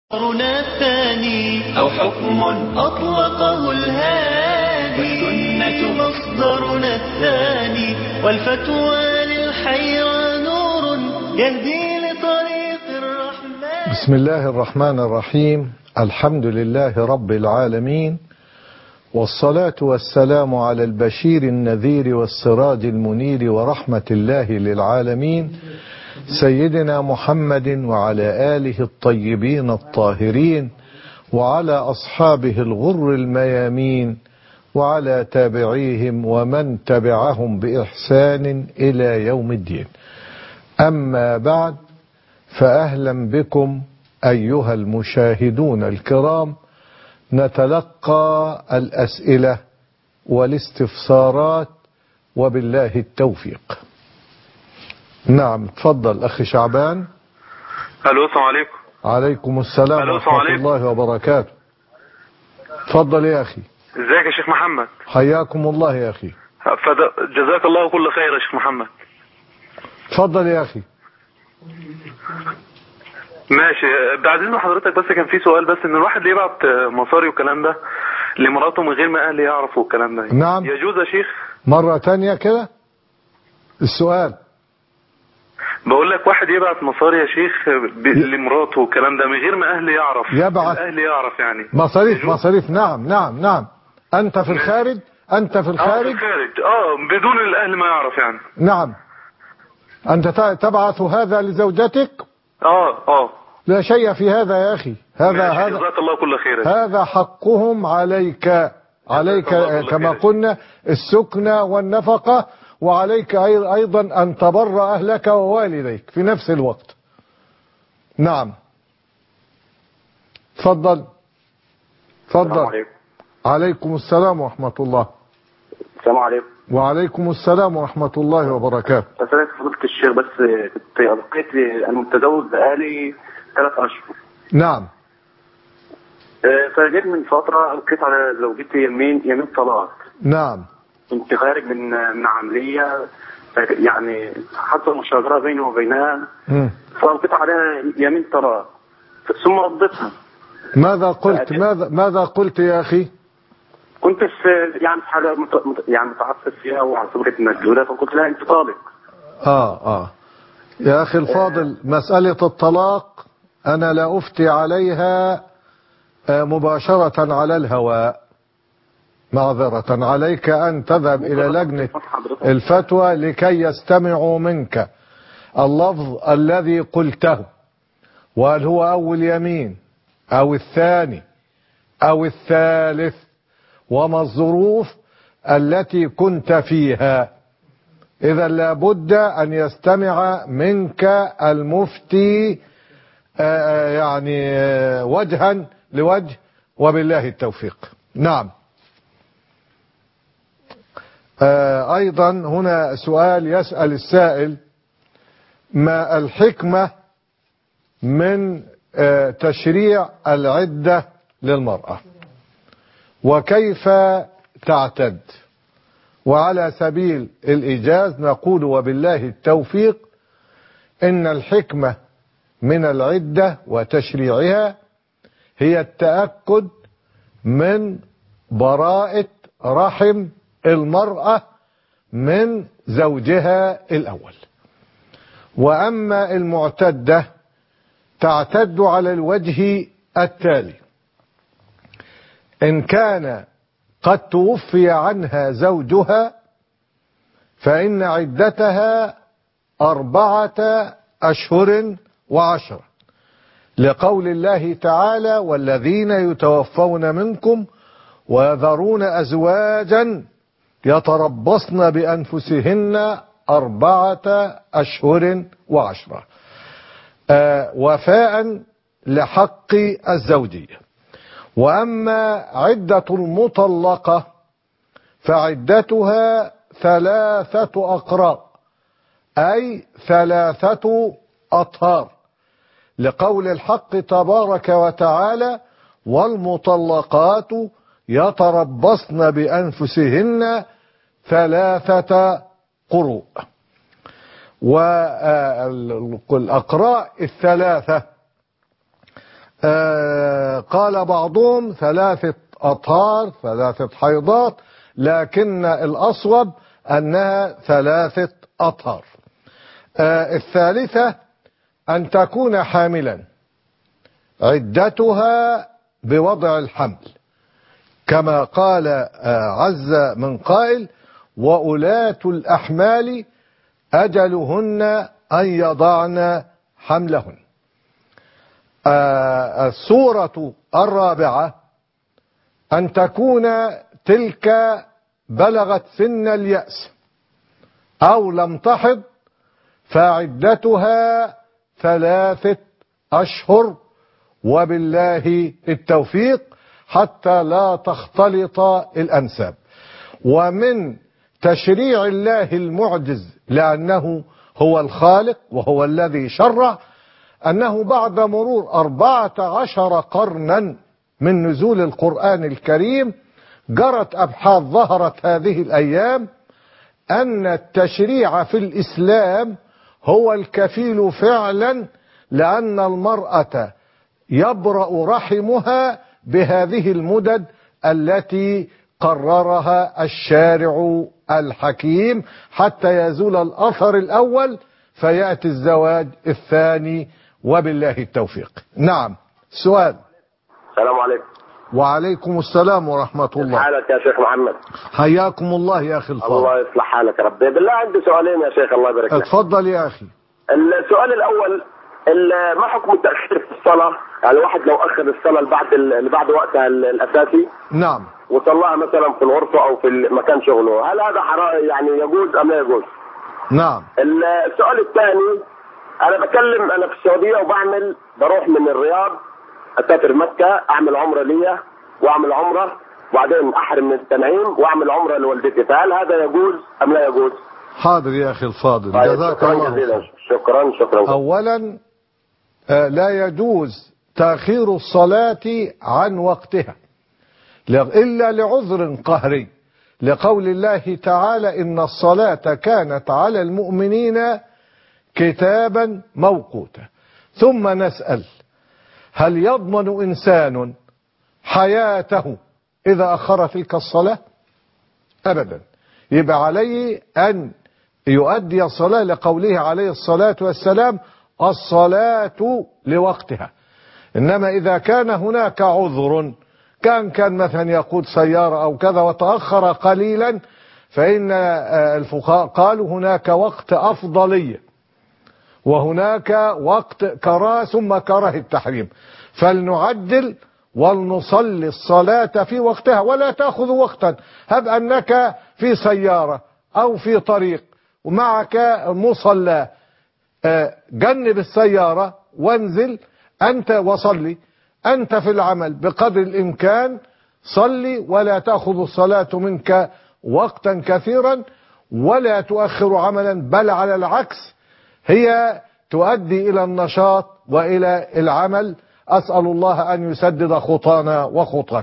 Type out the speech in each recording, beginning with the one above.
قرنا الثاني أو حكم أطلقه الهادي، والسنة مصدرنا الثاني، والفتوى للحيرى نور يهدي لطريق الرحمن. بسم الله الرحمن الرحيم. الحمد لله رب العالمين، والصلاة والسلام على البشير النذير والسراج المنير ورحمة الله للعالمين، سيدنا محمد وعلى آله الطيبين الطاهرين، وعلى أصحابه الغر الميامين، وعلى تابعيهم ومن تبعهم بإحسان إلى يوم الدين. أما بعد، فأهلا بكم أيها المشاهدون الكرام. نتلقى الأسئلة والاستفسارات وبالله التوفيق. نعم، تفضل أخي شعبان. الو، السلام عليكم. عليكم السلام ورحمة الله وبركاته. تفضل يا أخي. ازيك يا شيخ محمد؟ حياكم الله يا أخي. جزاك الله كل خير يا شيخ محمد. تفضل يا أخي. ماشي، بعد اذن حضرتك، بس كان في سؤال، بس ان الواحد اللي يبعت مصاري والكلام ده لمراته من غير ما اهلي يعرفوا الكلام ده، نعم، يجوز يا شيخ؟ مرة تانية كده السؤال. بقول لك واحد يبعت مصاري يا شيخ لمراته والكلام ده من غير ما اهلي يعرف، الاهل يعرف يعني مصاريف. نعم. أنت في الخارج. في الخارج، بدون الاهل ما يعرف يعني. نعم. أنت تبعث هذا لزوجتك؟ لا شيء في هذا يا أخي. هذا جزاك الله كل خير. هذا حقهم عليك كما قلنا، السكنة والنفقة، وعليك أيضا أن تبر أهلك ووالديك في نفس الوقت. نعم، تفضل. السلام عليكم. عليكم السلام ورحمة الله. السلام عليكم. وعليكم السلام ورحمة الله وبركاته. أسألك فضيلة الشيخ، بس كنت ألقيت أنا متزوج بقالي 3 أشهر. نعم. فجيت من فترة ألقيت على زوجتي يمين طلاق. نعم. كنت خارج من عملية، يعني حصل مشاجرة بيني وبينها، فألقيت عليها يمين طلاق ثم ردتها. ماذا قلت يا أخي؟ كنت في حاجة متعصب فيها وعصبت مجهولة، فقلت لها أنت طالق. يا أخي الفاضل، مسألة الطلاق أنا لا أفتي عليها مباشرة على الهواء. معذرة، عليك أن تذهب إلى لجنة الفتوى لكي يستمعوا منك اللفظ الذي قلته، وهل هو أول يمين أو الثاني أو الثالث، وما الظروف التي كنت فيها. إذا لابد أن يستمع منك المفتي وجها لوجه، وبالله التوفيق. نعم. أيضا هنا سؤال يسأل السائل: ما الحكمة من تشريع العدة للمرأة، وكيف تعتد؟ وعلى سبيل الإيجاز نقول وبالله التوفيق إن الحكمة من العدة وتشريعها هي التأكد من براءة رحم المرأة من زوجها الأول. وأما المعتدة تعتد على الوجه التالي: إن كان قد توفي عنها زوجها فإن عدتها 4 أشهر و10، لقول الله تعالى: والذين يتوفون منكم ويذرون أزواجا يتربصن بأنفسهن 4 أشهر و10، وفاء لحق الزوجية. وأما عدة المطلقة فعدتها 3 أقراء، أي 3 أطهار، لقول الحق تبارك وتعالى: والمطلقات يتربصن بأنفسهن 3 قروء. والأقراء 3 قال بعضهم 3 أطهار 3 حيضات، لكن الأصوب أنها 3 أطهار. الثالثة أن تكون حاملا عدتها بوضع الحمل، كما قال عز من قائل: وأولاة الأحمال أجلهن أن يضعن حملهن. الصورة الرابعة أن تكون تلك بلغت سن اليأس أو لم تحض، فعدتها 3 أشهر، وبالله التوفيق، حتى لا تختلط الأنساب. ومن تشريع الله المعجز، لأنه هو الخالق وهو الذي شرع، أنه بعد مرور 14 قرنا من نزول القرآن الكريم جرت أبحاث ظهرت هذه الأيام أن التشريع في الإسلام هو الكفيل فعلا، لأن المرأة يبرأ رحمها بهذه المدد التي قررها الشارع الحكيم، حتى يزول الأثر الأول فيأتي الزواج الثاني، وبالله التوفيق. نعم، سؤال. السلام عليكم. وعليكم السلام ورحمة الله. حالك يا شيخ محمد؟ حياكم الله يا أخي الفاضل. الله يصلح حالك يا رب. بالله عندي سؤالين يا شيخ، الله يبارك لك. اتفضل يا أخي. السؤال الأول، ما حكم التأخير في الصلاة؟ يعني واحد لو أخر الصلاة اللي بعد وقتها الأساسي، نعم، وصلاها مثلا في الغرفة أو في مكان شغله، هل هذا حرام يعني يجوز أم لا يجوز؟ نعم. السؤال الثاني، أنا في السعودية بروح من الرياض أسافر مكة، أعمل عمرة ليا وأعمل عمرة، وبعدين أحرم من التنعيم وأعمل عمرة لوالدتي، فهل هذا يجوز أم لا يجوز؟ حاضر يا أخي الفاضل، جزاك الله جزيلا. شكرا. أولا لا يجوز تأخير الصلاة عن وقتها إلا لعذر قهري، لقول الله تعالى: إن الصلاة كانت على المؤمنين كتابا موقوتا. ثم نسأل: هل يضمن إنسان حياته إذا أخر تلك الصلاة؟ أبدا. يبقى عليه أن يؤدي الصلاة، لقوله عليه الصلاة والسلام: الصلاة لوقتها. إنما إذا كان هناك عذر، كان مثلا يقود سيارة أو كذا وتأخر قليلا، فإن الفقهاء قالوا هناك وقت أفضلية وهناك وقت كراهة ثم كراهة التحريم، فلنعدل ولنصلي الصلاة في وقتها ولا تأخذ وقتا. هب أنك في سيارة أو في طريق ومعك مصلى، جنب السيارة وانزل أنت وصلي، أنت في العمل بقدر الإمكان صلي، ولا تأخذ الصلاة منك وقتا كثيرا ولا تؤخر عملا، بل على العكس هي تؤدي إلى النشاط وإلى العمل. أسأل الله أن يسدد خطانا وخطك.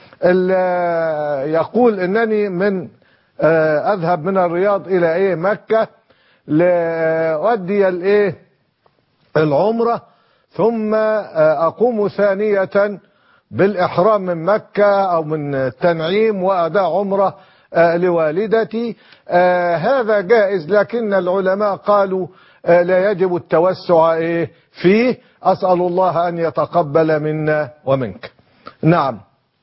يقول إنني أذهب من الرياض إلى مكة لأؤدي العمرة، ثم أقوم ثانية بالإحرام من مكة أو من التنعيم وأداء عمرة لوالدتي. هذا جائز، لكن العلماء قالوا لا يجب التوسع فيه. أسأل الله أن يتقبل منا ومنك. نعم.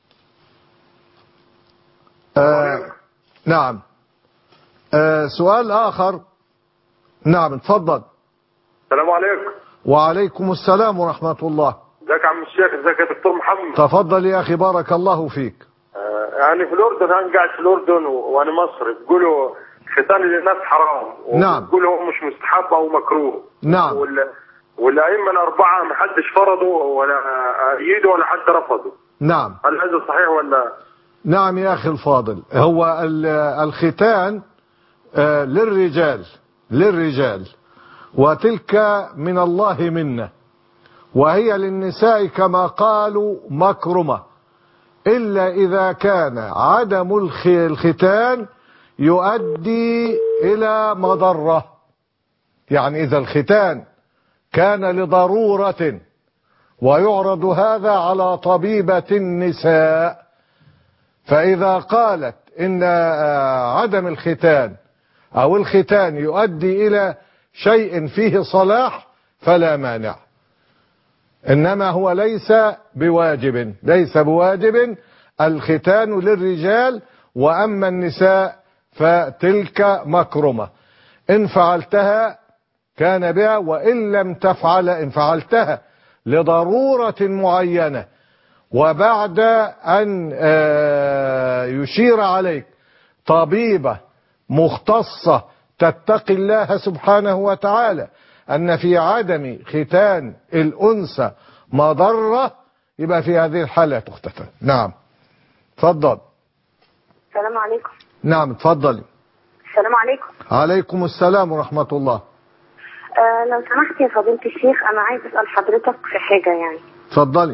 نعم. سؤال آخر. نعم، اتفضل. السلام عليكم. وعليكم السلام ورحمة الله. ازيك يا عم الشيخ؟ ازيك يا دكتور محمد؟ تفضل يا أخي، بارك الله فيك. يعني في الأردن، أنا قاعد في الأردن وأنا مصري، بيقولوا ختان الناس حرام، نعم، بيقولوا هو مش مستحب أو مكروه. نعم. والأئمة الأربعة ما حدش فرضه ولا أيده ولا حد رفضه. نعم. هل هذا صحيح ولا؟ نعم يا أخي الفاضل، هو الختان للرجال وتلك من الله منا، وهي للنساء كما قالوا مكرمة، إلا إذا كان عدم الختان يؤدي إلى مضرة. يعني إذا الختان كان لضرورة ويعرض هذا على طبيبة النساء، فإذا قالت إن عدم الختان أو الختان يؤدي إلى شيء فيه صلاح فلا مانع، إنما هو ليس بواجب الختان للرجال، وأما النساء فتلك مكرمة، إن فعلتها كان بها، وإن لم تفعل، إن فعلتها لضرورة معينة وبعد أن يشير عليك طبيبة مختصة تتقي الله سبحانه وتعالى أن في عدم ختان الأنثى مضرة، يبقى في هذه الحالة تختتن. نعم تفضل. السلام عليكم. نعم تفضلي. السلام عليكم. عليكم السلام ورحمة الله. لو سمحت يا فضيلة الشيخ، أنا عايز أسأل حضرتك في حاجة يعني. تفضلي.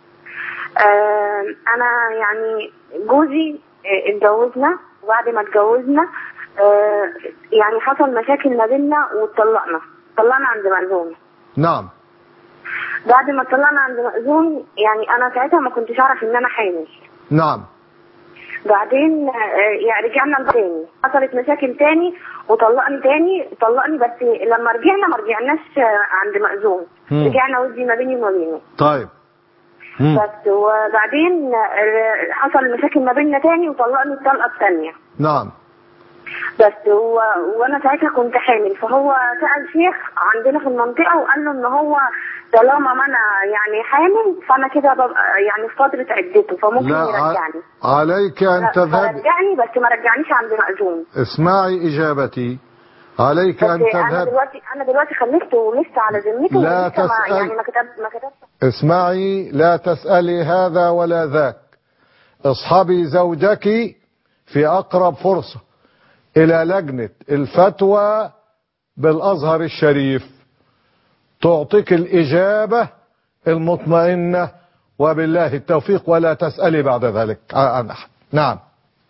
أنا يعني جوزي اتجوزنا، وبعد ما اتجوزنا يعني حصل مشاكل ما بيننا واتطلقنا عند مأذون. نعم. بعد ما اتطلقنا عند مأذون يعني أنا ساعتها ما كنتش أعرف إن أنا حامل. نعم. بعدين يعني رجعنا تاني، حصلت مشاكل تاني وطلقني تاني، بس لما رجعنا ما رجعناش عند مأذون، رجعنا ودي ما بيني وما بينه. طيب. بس وبعدين حصل مشاكل ما بيننا تاني وطلقني الطلقة الثانية. نعم. بس وانا ساعتها كنت حامل، فهو سأل شيخ عندنا في المنطقة وقال له ان هو طالما ما انا يعني حامل فانا كده ببقى يعني في فترة عدته، فممكن يرجعني. عليك ان تذهب. رجعني بس ما رجعنيش عند مأذون. اسمعي اجابتي، عليك ان تذهب. انا دلوقتي خلفته ولسه على ذمته، لا تسأل. يعني ما كتبت. اسمعي، لا تسألي هذا ولا ذاك، اصحبي زوجك في اقرب فرصة الى لجنة الفتوى بالازهر الشريف، تعطيك الاجابة المطمئنة وبالله التوفيق، ولا تسألي بعد ذلك عن احد. نعم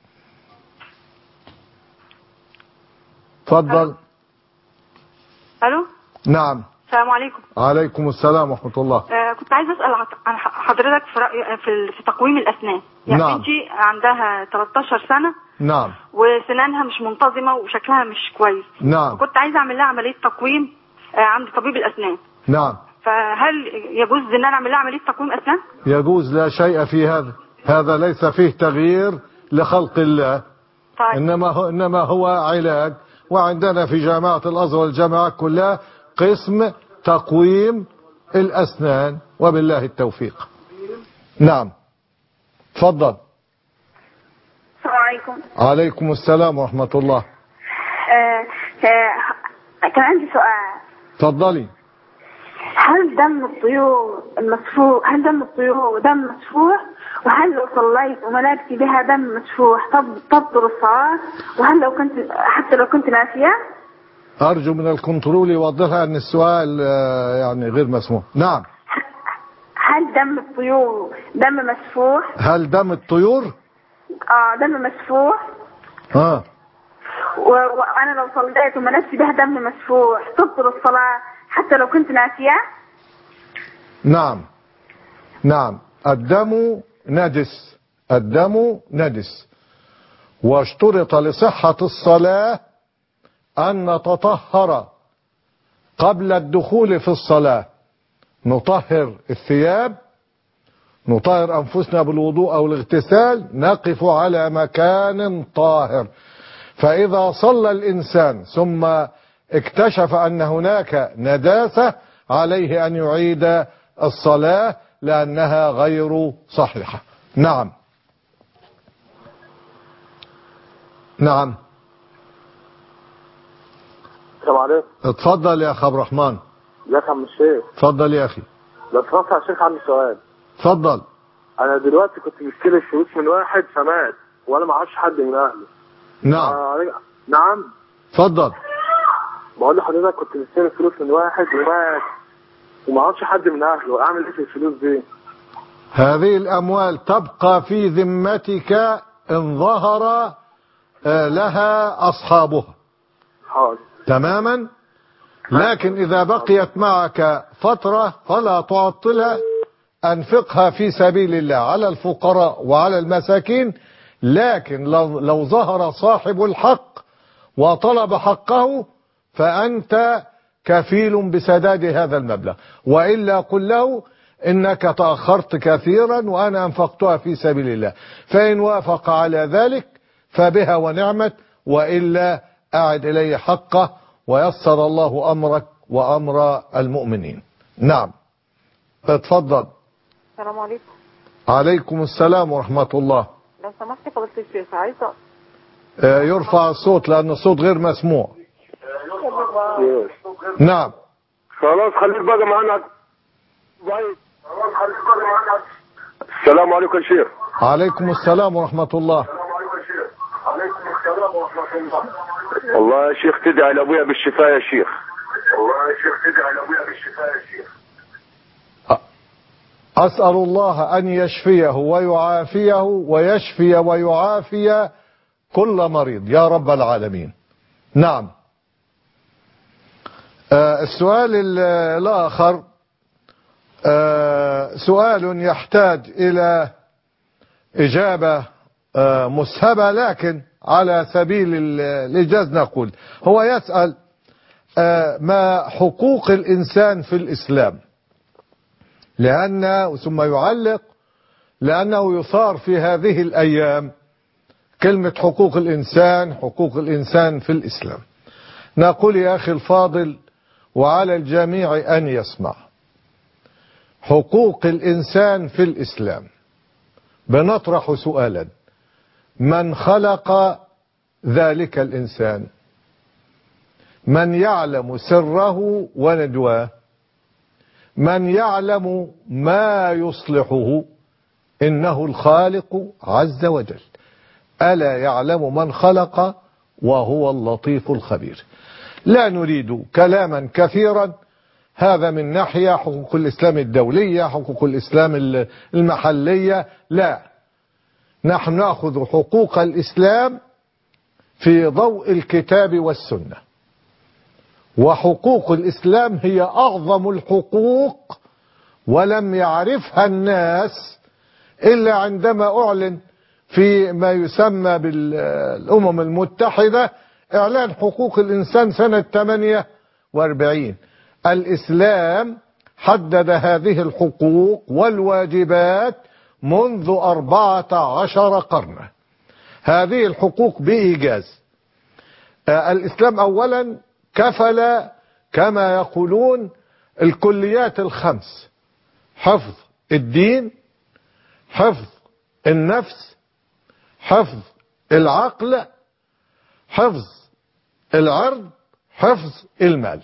تفضل. الو. نعم. السلام عليكم. عليكم السلام ورحمة الله. كنت عايزه اسال عن حضرتك في تقويم الاسنان. يعني نعم. بنتي عندها 13 سنه. نعم. وسنانها مش منتظمه وشكلها مش كويس. نعم. كنت عايزه اعمل لها عمليه تقويم عند طبيب الاسنان. نعم. فهل يجوز ان انا اعمل لها عمليه تقويم اسنان؟ يجوز، لا شيء في هذا ليس فيه تغيير لخلق الله. طيب. انما هو علاج، وعندنا في جامعة الازهر والجامعات كلها قسم تقويم الاسنان وبالله التوفيق. نعم تفضل. السلام عليكم. عليكم السلام ورحمة الله. كان عندي سؤال. تفضلي. هل دم الطيور دم مسفوح؟ وهل لو صليت وملابسي بها دم مسفوح تبطل الصلاة؟ وهل حتى لو كنت ناسية؟ أرجو من الكنترول يوضحها أن السؤال يعني غير مسموع. نعم. هل دم الطيور دم مسفوح؟ هل دم الطيور؟ دم مسفوح. وأنا لو صليت وملابسي بها دم مسفوح تبطل الصلاة حتى لو كنت ناسية؟ نعم. الدم نجس، واشترط لصحة الصلاة أن نتطهر قبل الدخول في الصلاة، نطهر الثياب، نطهر أنفسنا بالوضوء أو الاغتسال، نقف على مكان طاهر. فإذا صلى الإنسان ثم اكتشف أن هناك نجاسة عليه أن يعيد الصلاة لأنها غير صحيحة. نعم. السلام عليكم. اتفضل يا أخ عبد الرحمن. ازيك يا عم الشيخ؟ اتفضل يا أخي. لو اتفضل يا شيخ عندي سؤال. اتفضل. أنا دلوقتي كنت مستلف فلوس من واحد فمات وأنا ما اعرفش حد من أهله. نعم. نعم. اتفضل. بقول لحضرتك كنت مستلف فلوس من واحد ومات وما اعرفش حد من أهله، أعمل إيه في الفلوس دي؟ هذه الأموال تبقى في ذمتك إن ظهر لها أصحابها. حاضر. تماما. لكن إذا بقيت معك فترة فلا تعطلها أنفقها في سبيل الله على الفقراء وعلى المساكين، لكن لو ظهر صاحب الحق وطلب حقه فأنت كفيل بسداد هذا المبلغ، وإلا قل له إنك تأخرت كثيرا وأنا أنفقتها في سبيل الله، فإن وافق على ذلك فبها ونعمت، وإلا أعد إليه حقه ويسر الله أمرك وأمر المؤمنين. نعم اتفضل. السلام عليكم. عليكم السلام ورحمة الله. لو سمحت فضيلة الشيخ عايزة يرفع الصوت لأن الصوت غير مسموع. نعم. خلاص خليك بقى معانا. السلام عليكم يا شيخ. عليكم السلام ورحمة الله. والله يا شيخ تدعي لأبويا بالشفاء يا شيخ. أسأل الله أن يشفيه ويعافيه ويشفي ويعافي كل مريض يا رب العالمين. نعم. السؤال الآخر سؤال يحتاج إلى إجابة مسهبة، لكن على سبيل الإيجاز نقول هو يسأل ما حقوق الإنسان في الإسلام، ثم يعلق لأنه يثار في هذه الأيام كلمة حقوق الإنسان في الإسلام. نقول يا أخي الفاضل وعلى الجميع أن يسمع، حقوق الإنسان في الإسلام بنطرح سؤالا: من خلق ذلك الإنسان؟ من يعلم سره ونجواه؟ من يعلم ما يصلحه؟ إنه الخالق عز وجل، ألا يعلم من خلق وهو اللطيف الخبير. لا نريد كلاما كثيرا، هذا من ناحية حقوق الإسلام الدولية، حقوق الإسلام المحلية، لا، نحن نأخذ حقوق الإسلام في ضوء الكتاب والسنة، وحقوق الإسلام هي أعظم الحقوق، ولم يعرفها الناس إلا عندما أعلن في ما يسمى بالأمم المتحدة إعلان حقوق الإنسان سنة 48. الإسلام حدد هذه الحقوق والواجبات منذ 14 قرنا. هذه الحقوق بإيجاز. الإسلام أولا كفل كما يقولون الكليات الخمس: حفظ الدين، حفظ النفس، حفظ العقل، حفظ العرض، حفظ المال.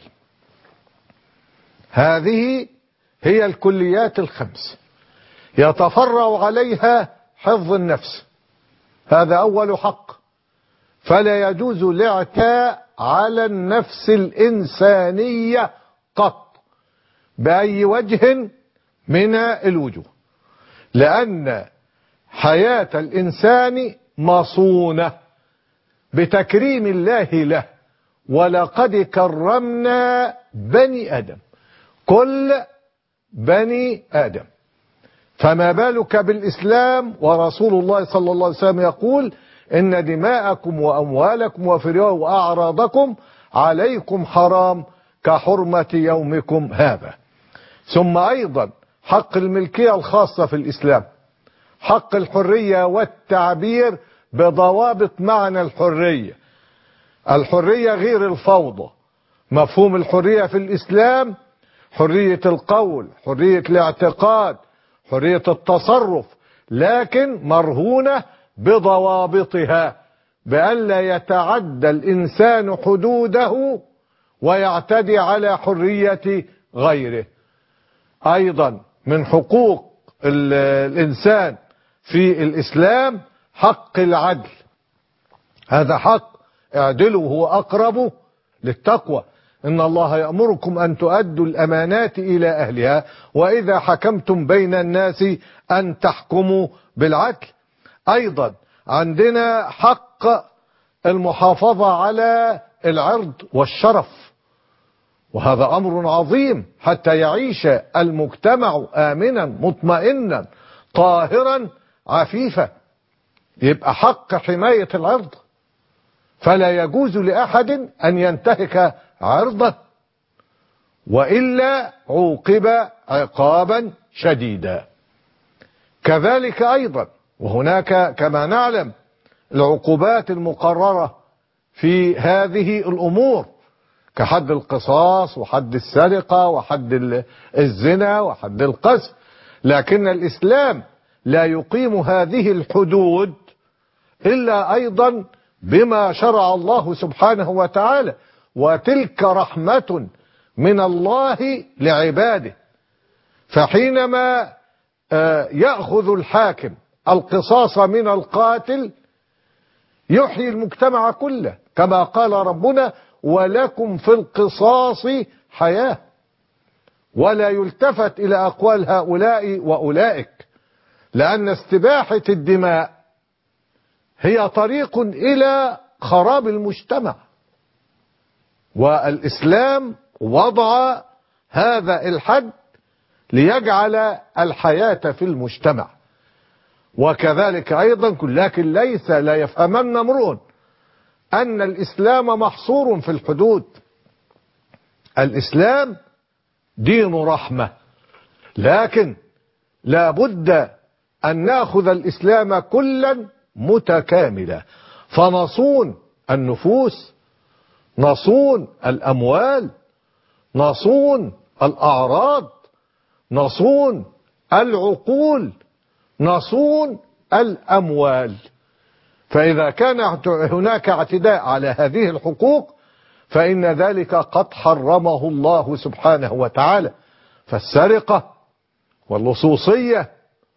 هذه هي الكليات الخمس، يتفرع عليها حفظ النفس، هذا أول حق، فلا يجوز الاعتاء على النفس الإنسانية قط بأي وجه من الوجوه، لأن حياة الإنسان مصونة بتكريم الله له، ولقد كرمنا بني آدم، كل بني آدم، فما بالك بالإسلام ورسول الله صلى الله عليه وسلم يقول: إن دماءكم وأموالكم وأعراضكم عليكم حرام كحرمة يومكم هذا. ثم أيضا حق الملكية الخاصة في الإسلام، حق الحرية والتعبير بضوابط معنى الحرية. الحرية غير الفوضى، مفهوم الحرية في الإسلام حرية القول، حرية الاعتقاد، حرية التصرف، لكن مرهونة بضوابطها، بألا يتعدى الإنسان حدوده ويعتدي على حرية غيره. أيضا من حقوق الإنسان في الإسلام حق العدل، هذا حق، اعدلوا هو أقرب للتقوى، إن الله يأمركم أن تؤدوا الأمانات إلى أهلها وإذا حكمتم بين الناس أن تحكموا بالعدل. أيضا عندنا حق المحافظة على العرض والشرف، وهذا أمر عظيم حتى يعيش المجتمع آمنا مطمئنا طاهرا عفيفا. يبقى حق حماية العرض، فلا يجوز لأحد أن ينتهك عرضه، وإلا عوقب عقابا شديدا. كذلك أيضا وهناك كما نعلم العقوبات المقررة في هذه الأمور كحد القصاص وحد السرقة وحد الزنا وحد القذف، لكن الإسلام لا يقيم هذه الحدود إلا أيضا بما شرع الله سبحانه وتعالى، وتلك رحمة من الله لعباده. فحينما يأخذ الحاكم القصاص من القاتل يحيي المجتمع كله، كما قال ربنا: ولكم في القصاص حياة. ولا يلتفت إلى أقوال هؤلاء وأولئك، لأن استباحة الدماء هي طريق إلى خراب المجتمع، والإسلام وضع هذا الحد ليجعل الحياة في المجتمع. وكذلك أيضا لكن لا يفهمن امرؤ أن الإسلام محصور في الحدود. الإسلام دين رحمة، لكن لا بد أن نأخذ الإسلام كلا متكاملا، فنصون النفوس، نصون الأموال، نصون الأعراض، نصون العقول، نصون الأموال. فإذا كان هناك اعتداء على هذه الحقوق فإن ذلك قد حرمه الله سبحانه وتعالى. فالسرقة واللصوصية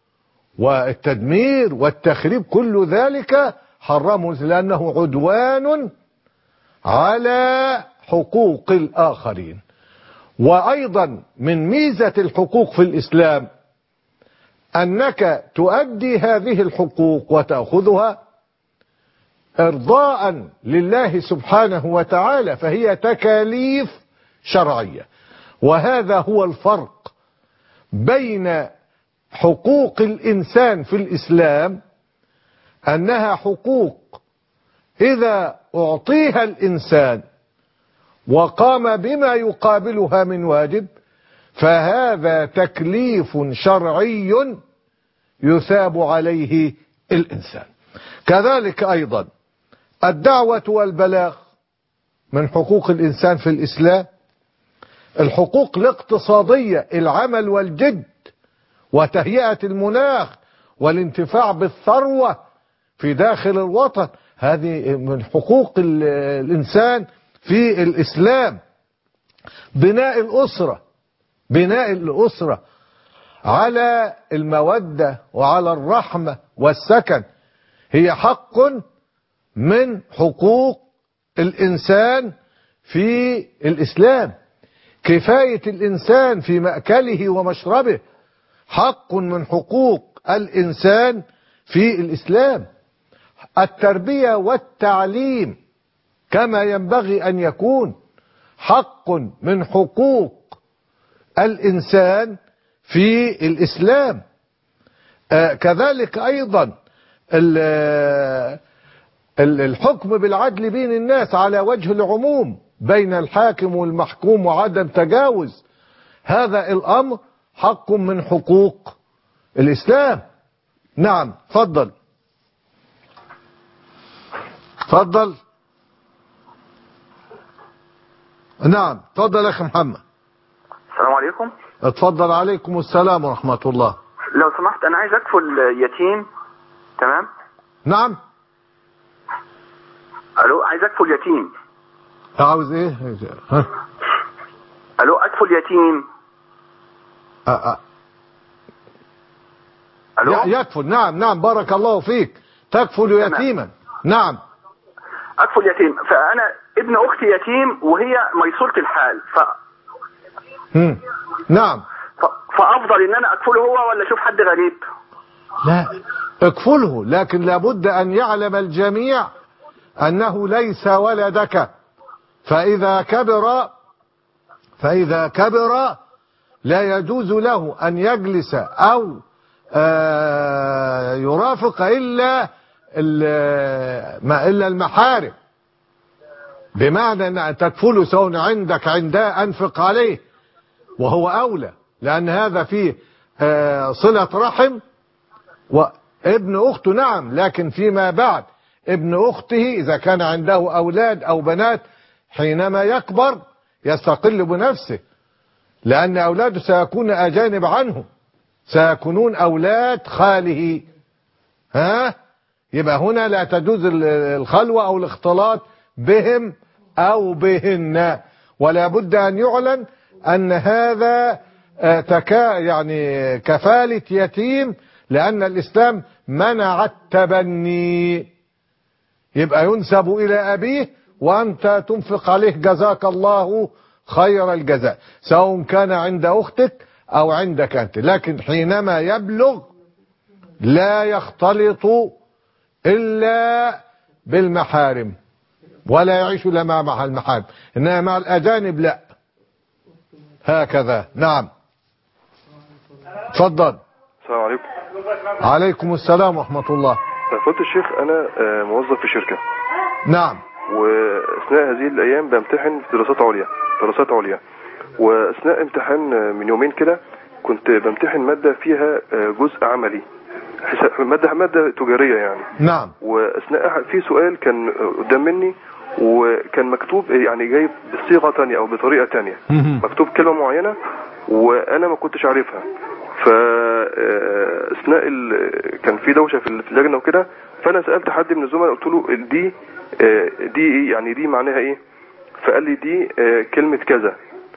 والتدمير والتخريب كل ذلك حرمه، لأنه عدوان على حقوق الآخرين. وأيضا من ميزة الحقوق في الإسلام أنك تؤدي هذه الحقوق وتأخذها إرضاء لله سبحانه وتعالى، فهي تكاليف شرعية. وهذا هو الفرق بين حقوق الإنسان في الإسلام، أنها حقوق إذا أعطيها الإنسان وقام بما يقابلها من واجب فهذا تكليف شرعي يثاب عليه الإنسان. كذلك أيضا الدعوة والبلاغ من حقوق الإنسان في الإسلام. الحقوق الاقتصادية، العمل والجد وتهيئة المناخ والانتفاع بالثروة في داخل الوطن، هذه من حقوق الإنسان في الإسلام. بناء الأسرة على المودة وعلى الرحمة والسكن هي حق من حقوق الإنسان في الإسلام. كفاية الإنسان في مأكله ومشربه حق من حقوق الإنسان في الإسلام. التربية والتعليم كما ينبغي أن يكون حق من حقوق الإنسان في الإسلام. كذلك أيضا الحكم بالعدل بين الناس على وجه العموم بين الحاكم والمحكوم وعدم تجاوز، هذا الأمر حق من حقوق الإسلام. نعم، تفضل. نعم، تفضل يا أخي محمد. السلام عليكم. اتفضل. عليكم السلام ورحمة الله. لو سمحت أنا عايز أكفل يتيم. تمام. نعم. ألو، عايز أكفل يتيم. عاوز إيه؟ ها؟ ألو، أكفل يتيم. ألو. يكفل. نعم بارك الله فيك. تكفل يتيما. نعم. أكفل يتيم، فأنا ابن أختي يتيم وهي ميسورة الحال نعم. فأفضل إن أنا أكفله هو ولا أشوف حد غريب؟ لا، اكفله، لكن لابد أن يعلم الجميع أنه ليس ولدك، فإذا كبر فإذا كبر لا يجوز له أن يجلس أو يرافق إلا المحارم، بمعنى أن تكفله سواء عندك عندها أنفق عليه، وهو أولى، لأن هذا فيه صلة رحم. وابن أخته نعم، لكن فيما بعد ابن أخته إذا كان عنده أولاد أو بنات حينما يكبر يستقل بنفسه، لأن أولاده سيكون أجانب عنه، سيكونون أولاد خاله. يبقى هنا لا تجوز الخلوة أو الاختلاط بهم أو بهن، ولا بد أن يعلن أن هذا يعني كفالة يتيم، لأن الإسلام منع التبني، يبقى ينسب إلى أبيه وأنت تنفق عليه جزاك الله خير الجزاء، سواء كان عند أختك أو عندك أنت. لكن حينما يبلغ لا يختلط إلا بالمحارم، ولا يعيش إلا مع المحارم، إنما مع الأجانب لا. هكذا. نعم. تفضل. السلام عليكم. عليكم السلام ورحمة الله. فضيلة الشيخ، أنا موظف في شركة. نعم. وأثناء هذه الأيام بامتحن في دراسات عليا، وأثناء امتحان من يومين كده كنت بامتحن مادة فيها جزء عملي، مادة تجارية يعني. نعم. وأثناء في سؤال كان قدام مني وكان مكتوب يعني جاي بصيغة تانية أو بطريقة تانية، مكتوب كلمة معينة وأنا ما كنتش عارفها. فأثناء كان في دوشة في اللجنة وكده، فأنا سألت حد من الزملاء قلت له دي إيه يعني، دي معناها إيه؟ فقال لي دي كلمة كذا.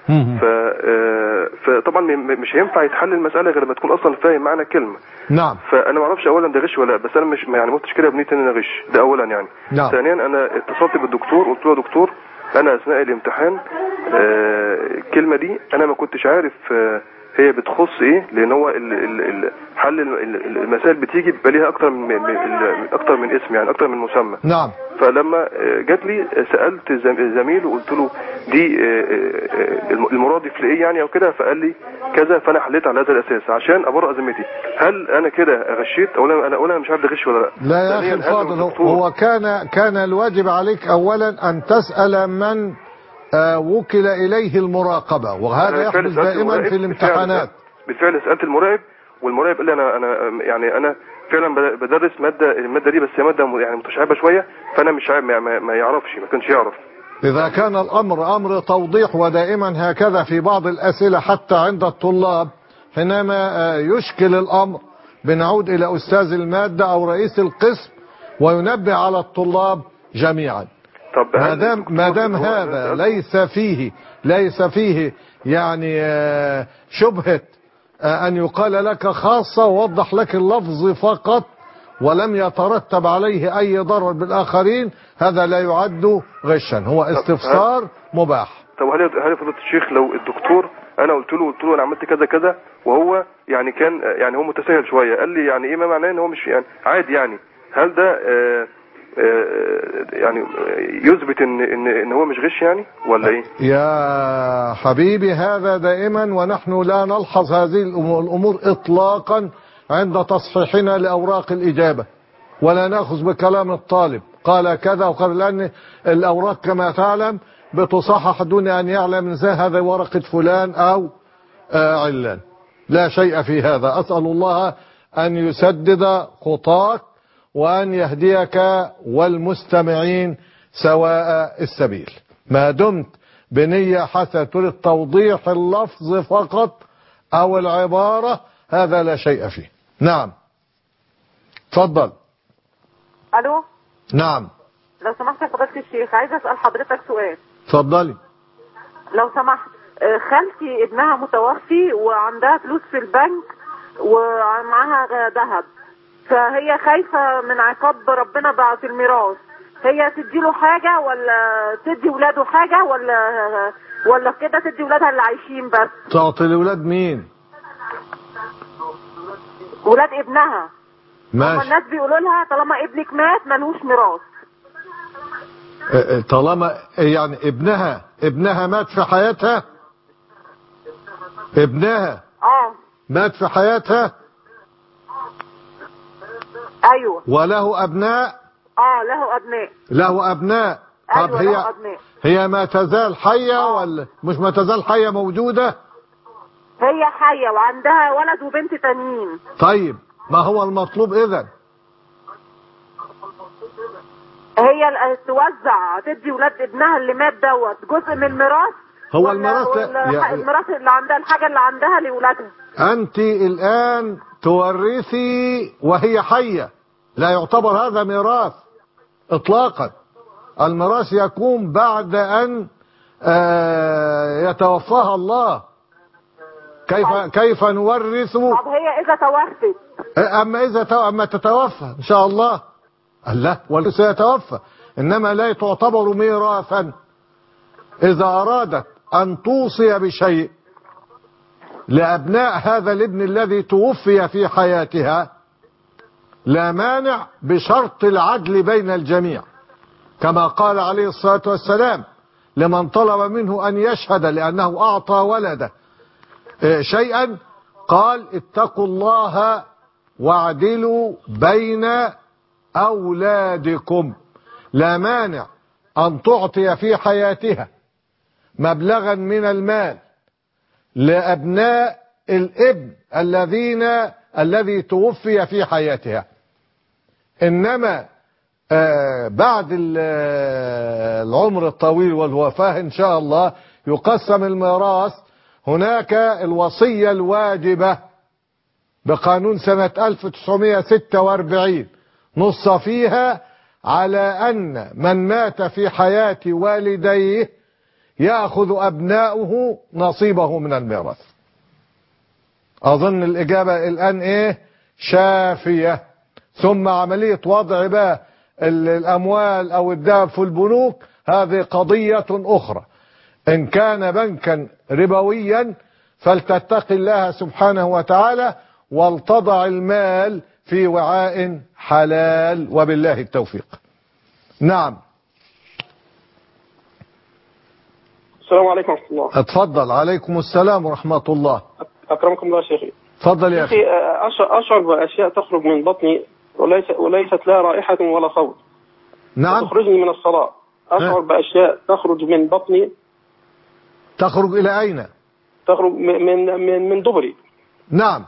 فطبعا مش هينفع يتحل المسألة غير لما تكون أصلا فاهم معنى الكلمة. نعم. فأنا ما أعرفش أولا ده غش ولا، بس أنا مش يعني متش كده بنيت إن أنا غش، ده أولا يعني. نعم. ثانيا أنا اتصلت بالدكتور قلت له يا دكتور أنا أثناء الامتحان الكلمة دي أنا ما كنتش عارف هي بتخص ايه، لان هو حل المسائل بتيجي بيبقى ليها اكتر من اسم، يعني اكتر من مسمى. نعم. فلما جات لي سالت زميل وقلت له دي المرادف لايه يعني او كده، فقال لي كذا، فانا حليت على هذا الاساس عشان ابرأ ذمتي. هل انا كده غشيت اولا؟ انا مش عارف ده غش ولا لا. لا يا اخي الفاضل، هو كان الواجب عليك اولا ان تسأل من وكل إليه المراقبة، وهذا يحدث دائما في الامتحانات. بالفعل سألت المراقب، والمراقب قال لي أنا فعلا بدرس المادة دي، بس هي مادة يعني متشعبة شوية، فأنا مش عارف، ما يعرفش، ما كانش يعرف. إذا كان الأمر أمر توضيح، ودائما هكذا في بعض الأسئلة حتى عند الطلاب حينما يشكل الأمر بنعود إلى أستاذ المادة أو رئيس القسم وينبه على الطلاب جميعا. ما دام هذا ليس فيه يعني شبهة أن يقال لك خاصة ووضح لك اللفظ فقط ولم يترتب عليه أي ضرر بالآخرين، هذا لا يعد غشا، هو استفسار مباح. طب هل فضيلة الشيخ لو الدكتور أنا قلت له أنا عملت كذا كذا، وهو يعني كان يعني هو متساهل شوية، قال لي يعني إيه، ما معناه إن هو مش يعني عادي يعني، هل ده يعني يثبت ان هو مش غش يعني ولا ايه؟ يا حبيبي هذا دائما، ونحن لا نلحظ هذه الامور اطلاقا عند تصحيحنا لاوراق الاجابه، ولا ناخذ بكلام الطالب قال كذا وقال، لان الاوراق كما تعلم بتصحح دون ان يعلم هذا ورقه فلان او علان. لا شيء في هذا. اسال الله ان يسدد خطاك وأن يهديك والمستمعين سواء السبيل، ما دمت بنية حتى تريد توضيح اللفظ فقط أو العبارة، هذا لا شيء فيه. نعم. تفضل. ألو. نعم. لو سمحت يا فضيلة الشيخ، عايزة أسأل حضرتك سؤال. تفضلي. لو سمحت، خالتي ابنها متوفي وعندها فلوس في البنك ومعاها ذهب، فهي خايفة من عقاب ربنا بعد الميراث، هي تديله حاجة ولا تدي ولاده حاجة ولا كده تدي ولادها اللي عايشين بس؟ تعطي لولاد مين؟ ولاد ابنها. ماشي. الناس بيقولوا لها طالما ابنك مات ملوش ميراث. طالما يعني ابنها مات في حياتها؟ ابنها مات في حياتها؟ ايوه. وله ابناء؟ له ابناء. له ابناء. طب أيوة له أبناء. هي ما تزال حية ولا مش ما تزال حية موجودة؟ هي حية وعندها ولد وبنت تانيين. طيب ما هو المطلوب اذا؟ هي توزع تدي ولاد ابنها اللي مات جزء من الميراث. هو الميراث الميراث اللي عندها، الحاجة اللي عندها لولادها. انت الان تورثي وهي حية، لا يعتبر هذا ميراث اطلاقا. الميراث يكون بعد ان يتوفاها الله. كيف نورث؟ طب هي اذا توفت؟ اما تتوفى ان شاء الله. الله سيتوفى، انما لا تعتبر ميراثا. اذا ارادت ان توصي بشيء لابناء هذا الابن الذي توفي في حياتها لا مانع، بشرط العدل بين الجميع، كما قال عليه الصلاة والسلام لمن طلب منه ان يشهد لانه اعطى ولده شيئا، قال اتقوا الله واعدلوا بين أولادكم. لا مانع أن تعطي في حياتها مبلغا من المال لأبناء الابن الذي توفي في حياتها، إنما بعد العمر الطويل والوفاة إن شاء الله يقسم الميراث. هناك الوصية الواجبة بقانون سنة 1946 نص فيها على أن من مات في حياة والديه يأخذ أبناؤه نصيبه من الميراث. أظن الإجابة الآن شافية. ثم عملية وضع بقى الأموال أو الذهب في البنوك هذه قضية أخرى. إن كان بنكا ربويا فلتتقي الله سبحانه وتعالى ولتضع المال في وعاء حلال، وبالله التوفيق. نعم. السلام عليكم ورحمة الله. اتفضل. عليكم السلام ورحمة الله. أكرمكم الله شيخي. اتفضل يا أخي. أشعر بأشياء تخرج من بطني وليست لها رائحة ولا صوت. نعم. تخرجني من الصلاة. أشعر بأشياء تخرج من بطني. تخرج إلى أين؟ تخرج من دبري. نعم.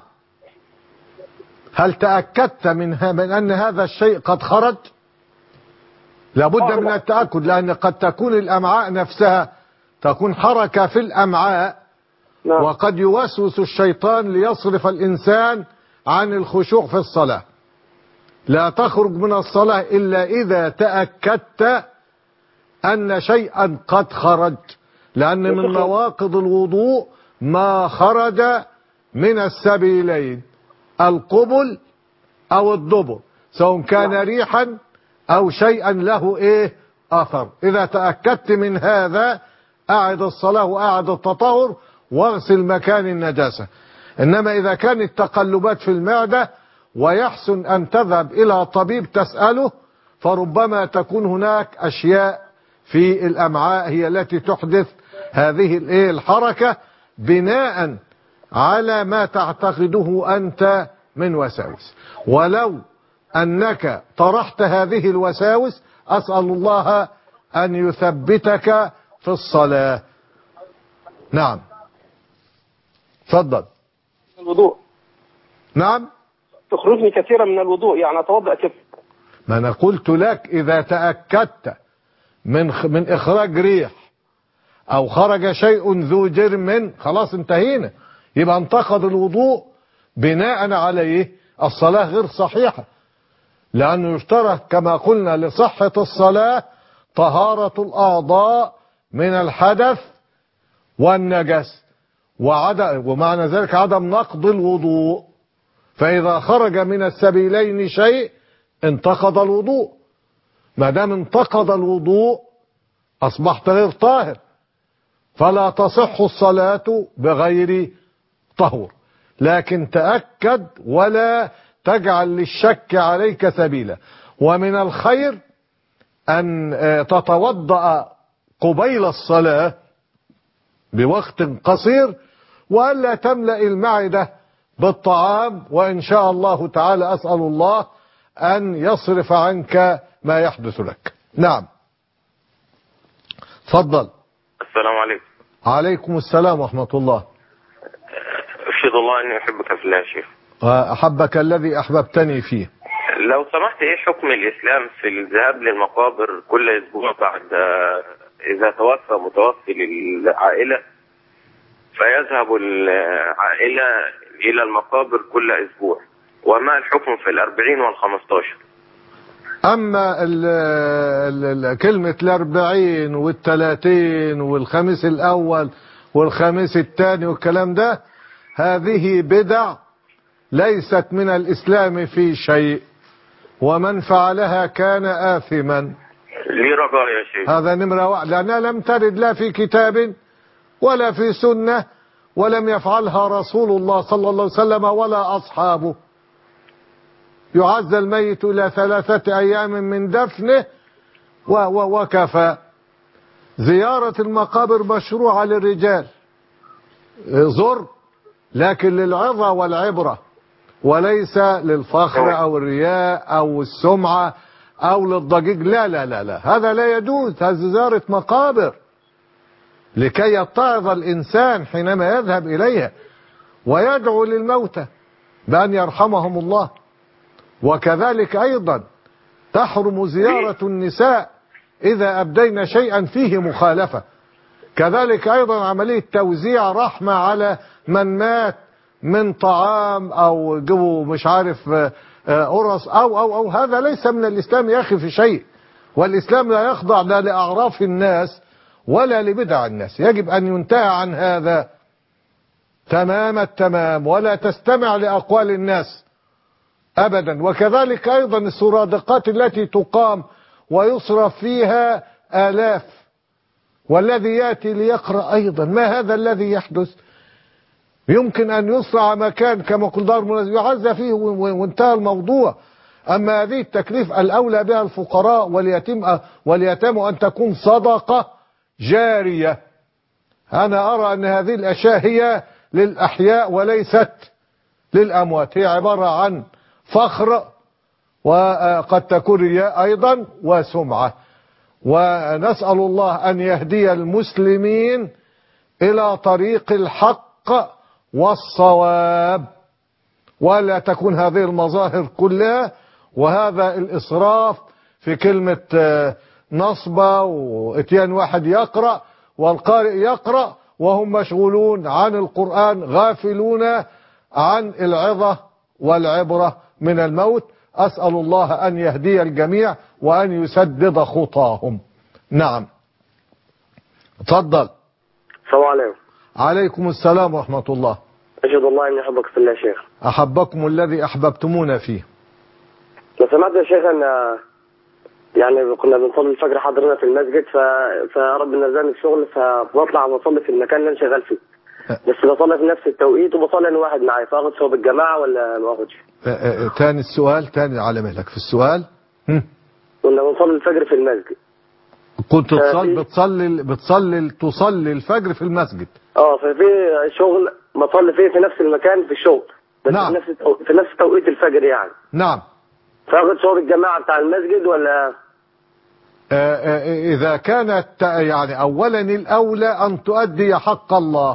هل تأكدت من أن هذا الشيء قد خرج؟ لابد من التأكد، لأن قد تكون الأمعاء نفسها تكون حركة في الأمعاء. نعم. وقد يوسوس الشيطان ليصرف الإنسان عن الخشوع في الصلاة. لا تخرج من الصلاة إلا إذا تأكدت أن شيئا قد خرج، لأن من نواقض الوضوء ما خرج من السبيلين، القبل أو الدبر، سواء كان ريحا أو شيئا له أثر. إذا تأكدت من هذا أعد الصلاة وأعد التطهر واغسل مكان النجاسة. إنما إذا كانت تقلبات في المعدة ويحسن أن تذهب إلى طبيب تسأله، فربما تكون هناك أشياء في الأمعاء هي التي تحدث هذه الحركة بناء على ما تعتقده أنت من وساوس. ولو أنك طرحت هذه الوساوس أسأل الله أن يثبتك في الصلاة. نعم. تفضل. الوضوء. نعم. تخرجني كثيرا من الوضوء، يعني أتوضأ كيف؟ ما أنا قلت لك إذا تأكدت من إخراج ريح أو خرج شيء ذو جرم خلاص انتهينا، يبقى انتقض الوضوء. بناء عليه الصلاة غير صحيحة، لأنه يشترط كما قلنا لصحة الصلاة طهارة الأعضاء من الحدث والنجس، ومعنى ذلك عدم نقض الوضوء. فإذا خرج من السبيلين شيء انتقض الوضوء. ما دام انتقض الوضوء أصبحت غير طاهر، فلا تصح الصلاة بغير طهور. لكن تأكد ولا تجعل للشك عليك سبيلا. ومن الخير أن تتوضأ قبيل الصلاة بوقت قصير وألا تملأ المعدة بالطعام. وإن شاء الله تعالى أسأل الله أن يصرف عنك ما يحدث لك. نعم تفضل. السلام عليكم. عليكم السلام ورحمة الله. أشهد الله أني أحبك في الله يا شيخ. أحبك الذي أحببتني فيه. لو سمحت، إيه حكم الإسلام في الذهاب للمقابر كل أسبوع بعد إذا توفى متوفي للعائلة، فيذهب العائلة إلى المقابر كل أسبوع، وما الحكم في 40 وال15؟ أما كلمة 40 وال30 والخميس الأول والخميس الثاني والكلام ده، هذه بدع ليست من الإسلام في شيء، ومن فعلها كان آثما. لي رجاء يا شيخ. هذا نمرة واحد، لأنها لم ترد لا في كتاب ولا في سنة، ولم يفعلها رسول الله صلى الله عليه وسلم ولا أصحابه. يعزى الميت إلى 3 أيام من دفنه وكفى. زيارة المقابر مشروعة للرجال، زر، لكن للعظة والعبرة، وليس للفخر أو الرياء أو السمعة أو للضجيج. لا لا لا لا، هذا لا يجوز. هذه زيارة مقابر لكي يتعظ الإنسان حينما يذهب إليها، ويدعو للموتى بأن يرحمهم الله. وكذلك أيضا تحرم زيارة النساء إذا أبدين شيئا فيه مخالفة. كذلك أيضا عملية توزيع رحمة على من مات من طعام أو جو مش عارف قرص أو هذا ليس من الإسلام يا أخي في شيء. والإسلام لا يخضع لا لأعراف الناس ولا لبدع الناس. يجب أن ينتهى عن هذا تمام التمام، ولا تستمع لأقوال الناس أبدا. وكذلك أيضا السرادقات التي تقام ويصرف فيها آلاف، والذي يأتي ليقرأ أيضا، ما هذا الذي يحدث؟ يمكن أن يصنع مكان كما قل دار مناسب يعزى فيه وانتهى الموضوع. أما هذه التكليف الأولى بها الفقراء واليتامى أن تكون صدقة جارية. أنا أرى أن هذه الأشياء هي للأحياء وليست للأموات، هي عبارة عن فخر وقد تكون رياء أيضا وسمعة. ونسأل الله أن يهدي المسلمين إلى طريق الحق والصواب، ولا تكون هذه المظاهر كلها وهذا الإسراف في كلمة نصبة واتيان واحد يقرأ والقارئ يقرأ وهم مشغولون عن القرآن، غافلون عن العظة والعبرة من الموت. أسأل الله أن يهدي الجميع وأن يسدد خطاهم. نعم تفضل. السلام عليكم. عليكم السلام ورحمة الله. أشهد الله أني أحبك في الله يا شيخ. أحبكم الذي أحببتمونا فيه. لو سمعت يا شيخ أن يعني كنا بنصلي الفجر حضرنا في المسجد، فربنا نزلني في شغل، فبطلع بصلي في المكان اللي أنا شغال فيه، بس بصلي في نفس التوقيت وبصلي أنا واحد معايا، فاخد ثواب الجماعة ولا ما اخدش؟ تاني السؤال، تاني على مهلك في السؤال. كنا بنصلي الفجر في المسجد. كنت تصلي الفجر في المسجد؟ ففي شغل بصلي فيه في نفس المكان في الشغل، بس نعم. في نفس توقيت الفجر يعني. نعم. فاخد ثواب الجماعة بتاع المسجد ولا؟ إذا كانت يعني أولا الأولى أن تؤدي حق الله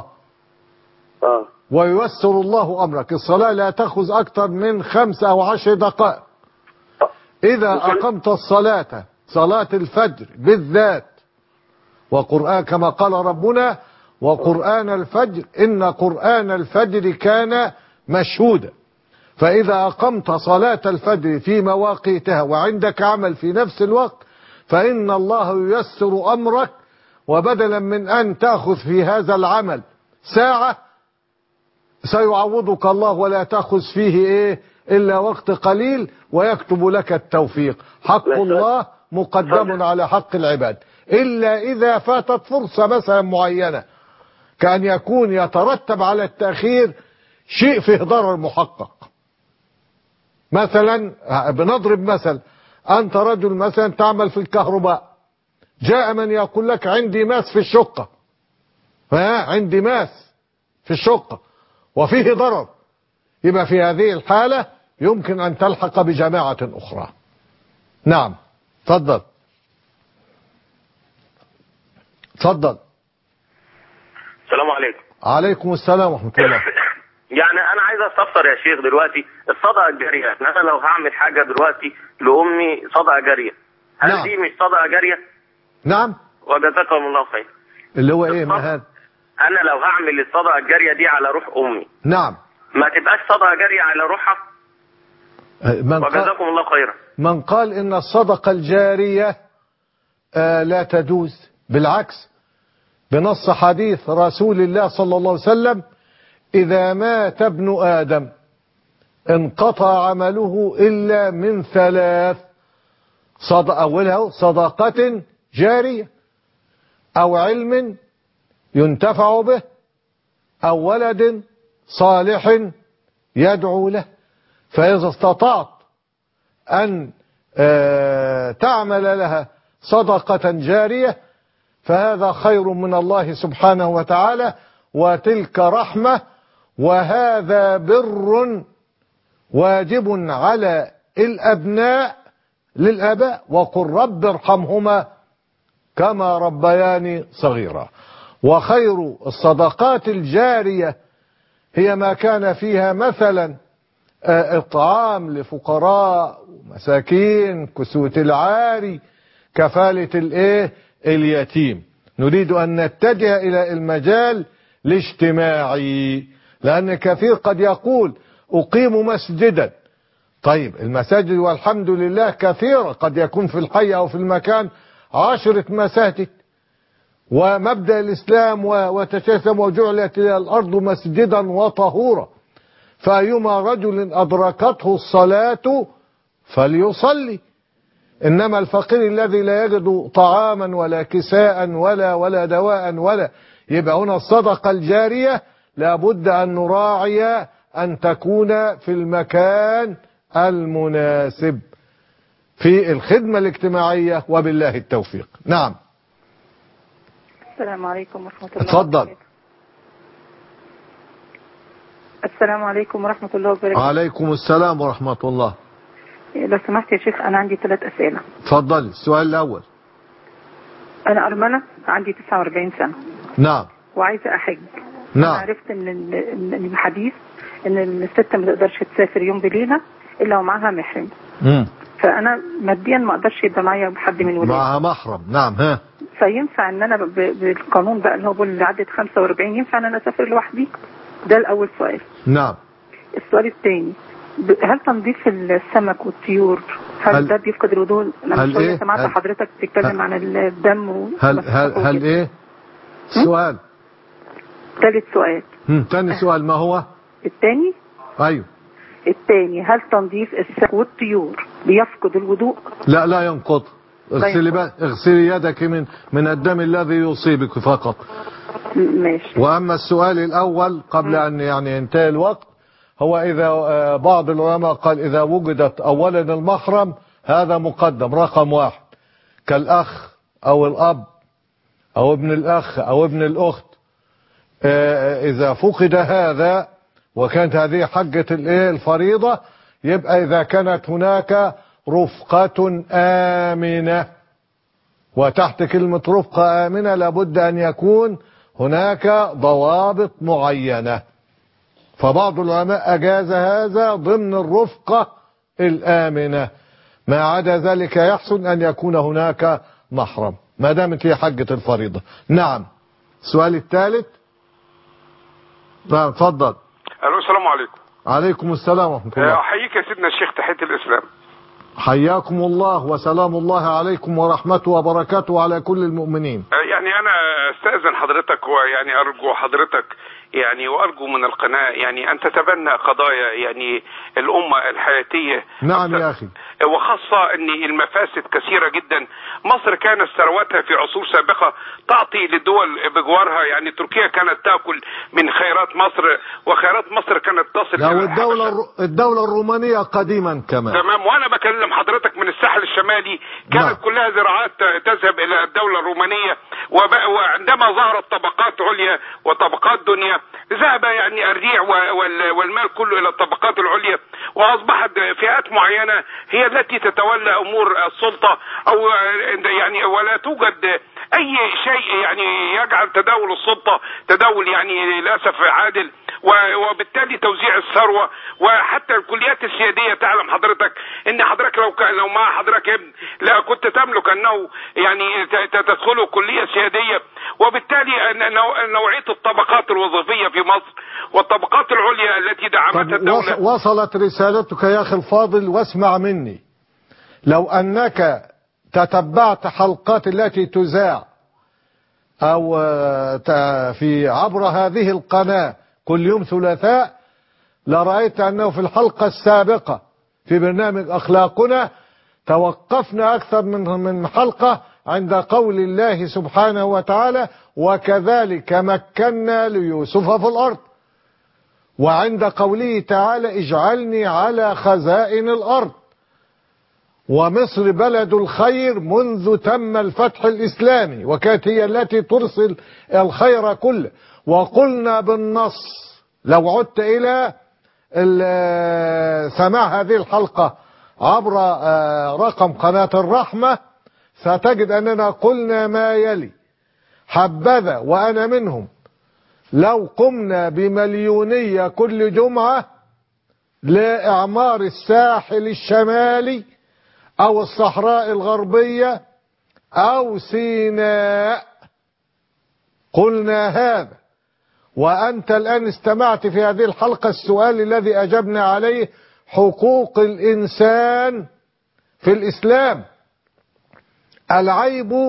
وييسر الله أمرك. الصلاة لا تأخذ أكثر من 5 أو 10 دقائق. إذا أقمت الصلاة، صلاة الفجر بالذات، وقرآن كما قال ربنا وقرآن الفجر إن قرآن الفجر كان مشهودا. فإذا أقمت صلاة الفجر في مواقيتها وعندك عمل في نفس الوقت فإن الله ييسر أمرك، وبدلا من أن تأخذ في هذا العمل ساعة سيعوضك الله ولا تأخذ فيه إلا وقت قليل ويكتب لك التوفيق. حق الله مقدم على حق العباد، إلا إذا فاتت فرصة مثلا معينة، كأن يكون يترتب على التأخير شيء فيه ضرر محقق. مثلا بنضرب مثل، أنت رجل مثلا تعمل في الكهرباء، جاء من يقول لك عندي ماس في الشقة، عندي ماس في الشقة وفيه ضرر، يبقى في هذه الحالة يمكن أن تلحق بجماعة أخرى. نعم تفضل. تفضل. السلام عليكم. عليكم السلام ورحمة الله. يعني أنا عايز أستفسر يا شيخ دلوقتي الصدقة الجارية، أنا لو هعمل حاجة دلوقتي لأمي صدقة جارية، هل نعم. دي مش صدقة جارية؟ نعم. وجزاكم الله خير. اللي هو إيه ما هذا؟ أنا لو هعمل الصدقة الجارية دي على روح أمي، نعم، ما تبقاش صدقة جارية على روحها؟ وجزاكم الله خيرا. من قال إن الصدقة الجارية لا تجوز، بالعكس بنص حديث رسول الله صلى الله عليه وسلم: إذا مات ابن آدم انقطع عمله إلا من ثلاث، أولها صدقة جارية، أو علم ينتفع به، أو ولد صالح يدعو له. فإذا استطعت أن تعمل لها صدقة جارية فهذا خير من الله سبحانه وتعالى، وتلك رحمة، وهذا بر واجب على الأبناء للآباء، وقل رب ارحمهما كما ربياني صغيرا. وخير الصدقات الجارية هي ما كان فيها مثلا إطعام لفقراء ومساكين، كسوة العاري، كفالة اليتيم. نريد أن نتجه إلى المجال الاجتماعي، لأن كثير قد يقول أقيم مسجدا. طيب المساجد والحمد لله كثيرة، قد يكون في الحي أو في المكان 10 مساجد، ومبدأ الإسلام وتشاسم وجعلت الأرض مسجدا وطهورا، فأيما رجل أدركته الصلاة فليصلي. إنما الفقير الذي لا يجد طعاما ولا كساء ولا دواء ولا، يبقى هنا الصدقة الجارية لابد أن نراعي أن تكون في المكان المناسب في الخدمة الاجتماعية، وبالله التوفيق. نعم. السلام عليكم ورحمة الله. اتفضل. السلام عليكم ورحمة الله وبركاته. عليكم السلام ورحمة الله. لو سمحت يا شيخ أنا عندي 3 أسئلة. اتفضل. السؤال الأول: أنا أرملة عندي 49 سنة. نعم. وعايزة أحج. نعم. أنا عرفت إن الحديث إن الست ما تقدرش تسافر يوم بليلة إلا ومعها محرم. فأنا ماديا ما أقدرش يبقى معايا حد من ولادي. معها محرم. نعم. ها. فينفع إن أنا بالقانون بقى اللي هو اللي عدت 45 ينفع إن أنا أسافر لوحدي؟ ده الأول سؤال. نعم. السؤال الثاني: هل تنظيف السمك والطيور هل ده بيفقد الوضوء؟ انا شويه سمعت حضرتك بتتكلم عن الدم هل ايه السؤال؟ ثالث سؤال. ثاني سؤال ما هو؟ الثاني. ايوه الثاني: هل تنظيف السمك والطيور بيفقد الوضوء؟ لا ينقض. اغسلي يدك من الدم الذي يصيبك فقط. ماشي. واما السؤال الاول قبل ان ينتهي الوقت، هو إذا بعض العلماء قال إذا وجدت أولا المحرم هذا مقدم رقم 1 كالأخ أو الأب أو ابن الأخ أو ابن الأخت. إذا فقد هذا وكانت هذه حجة الفريضة، يبقى إذا كانت هناك رفقة آمنة، وتحت كلمة رفقة آمنة لابد أن يكون هناك ضوابط معينة. فبعض العلماء أجاز هذا ضمن الرفقة الآمنة، ما عدا ذلك يحسن أن يكون هناك محرم ما دامت هي حجة الفريضة. نعم. السؤال الثالث. نعم اتفضل. الو السلام عليكم. عليكم السلام ورحمة الله. أحييك يا سيدنا الشيخ تحية الإسلام. حياكم الله وسلام الله عليكم ورحمته وبركاته على كل المؤمنين. يعني أنا أستأذن حضرتك ويعني أرجو حضرتك وأرجو من القناة أن تتبنى قضايا الأمة الحياتية. نعم يا أخي. وخاصة ان المفاسد كثيرة جدا. مصر كانت ثروتها في عصور سابقة تعطي للدول بجوارها، يعني تركيا كانت تأكل من خيرات مصر، وخيرات مصر كانت تصل لو الدولة الرومانية قديما كمان. تمام. وانا بكلم حضرتك من الساحل الشمالي كانت كلها زراعات تذهب الى الدولة الرومانية، وعندما ظهرت طبقات عليا وطبقات دنيا ذهب يعني الريع والمال كله الى الطبقات العليا، واصبحت فئات معينة هي التي تتولى امور السلطة، او يعني ولا توجد اي شيء يعني يجعل تداول السلطة تداول يعني للاسف عادل، وبالتالي توزيع الثروة. وحتى الكليات السيادية تعلم حضرتك ان حضرتك لو مع حضرتك ابن لا كنت تملك انه يعني تدخله كلية سيادية، وبالتالي نوعية الطبقات الوظيفية في مصر والطبقات العليا التي دعمتها الدولة. وصلت رسالتك يا اخي الفاضل، واسمع مني. لو انك تتبعت حلقات التي تذاع او في عبر هذه القناة كل يوم ثلاثاء لرأيت انه في الحلقة السابقة في برنامج اخلاقنا توقفنا اكثر من حلقة عند قول الله سبحانه وتعالى وكذلك مكنا ليوسف في الارض، وعند قوله تعالى اجعلني على خزائن الارض، ومصر بلد الخير منذ تم الفتح الإسلامي وكانت هي التي ترسل الخير كله. وقلنا بالنص لو عدت إلى سماع هذه الحلقة عبر رقم قناة الرحمة ستجد أننا قلنا ما يلي: حبذا وأنا منهم لو قمنا بمليونية كل جمعة لإعمار الساحل الشمالي أو الصحراء الغربية أو سيناء. قلنا هذا، وأنت الآن استمعت في هذه الحلقة السؤال الذي أجبنا عليه: حقوق الإنسان في الإسلام. العيب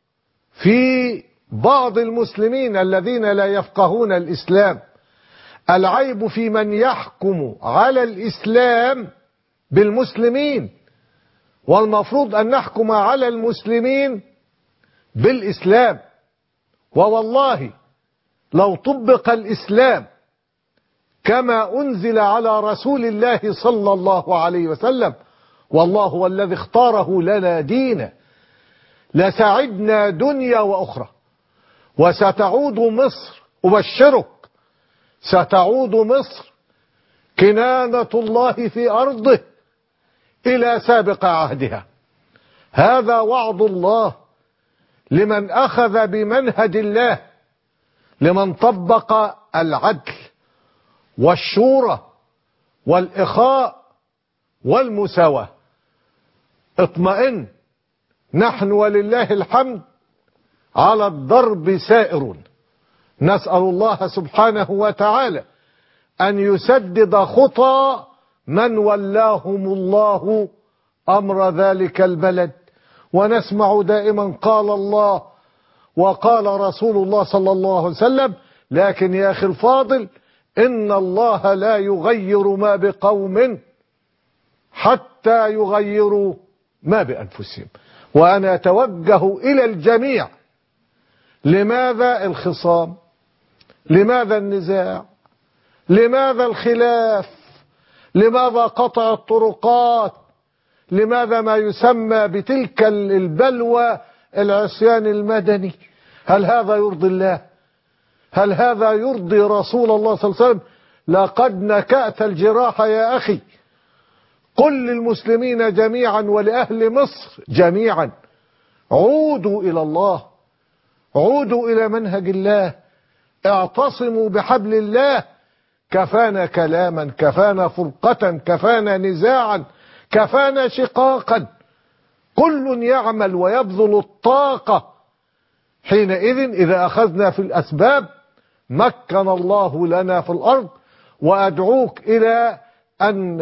في بعض المسلمين الذين لا يفقهون الإسلام، العيب في من يحكم على الإسلام بالمسلمين، والمفروض أن نحكم على المسلمين بالإسلام. ووالله لو طبق الإسلام كما أنزل على رسول الله صلى الله عليه وسلم، والله هو الذي اختاره لنا دينا، لسعدنا دنيا وأخرى. وستعود مصر، أبشرك ستعود مصر كنانة الله في أرضه إلى سابق عهدها. هذا وعد الله لمن أخذ بمنهج الله، لمن طبق العدل والشورى والإخاء والمساواة. اطمئن، نحن ولله الحمد على الضرب سائرون. نسأل الله سبحانه وتعالى أن يسدد خطى من ولاهم الله أمر ذلك البلد. ونسمع دائما قال الله وقال رسول الله صلى الله عليه وسلم، لكن يا أخي الفاضل إن الله لا يغير ما بقوم حتى يغيروا ما بأنفسهم. وأنا أتوجه إلى الجميع: لماذا الخصام؟ لماذا النزاع؟ لماذا الخلاف؟ لماذا قطع الطرقات؟ لماذا ما يسمى بتلك البلوى العصيان المدني؟ هل هذا يرضي الله؟ هل هذا يرضي رسول الله صلى الله عليه وسلم؟ لقد نكأت الجراح يا أخي. قل للمسلمين جميعا ولأهل مصر جميعا: عودوا إلى الله، عودوا إلى منهج الله، اعتصموا بحبل الله. كفانا كلاما، كفانا فرقة، كفانا نزاعا، كفانا شقاقا. كل يعمل ويبذل الطاقة. حينئذ إذا أخذنا في الأسباب مكن الله لنا في الأرض. وأدعوك إلى أن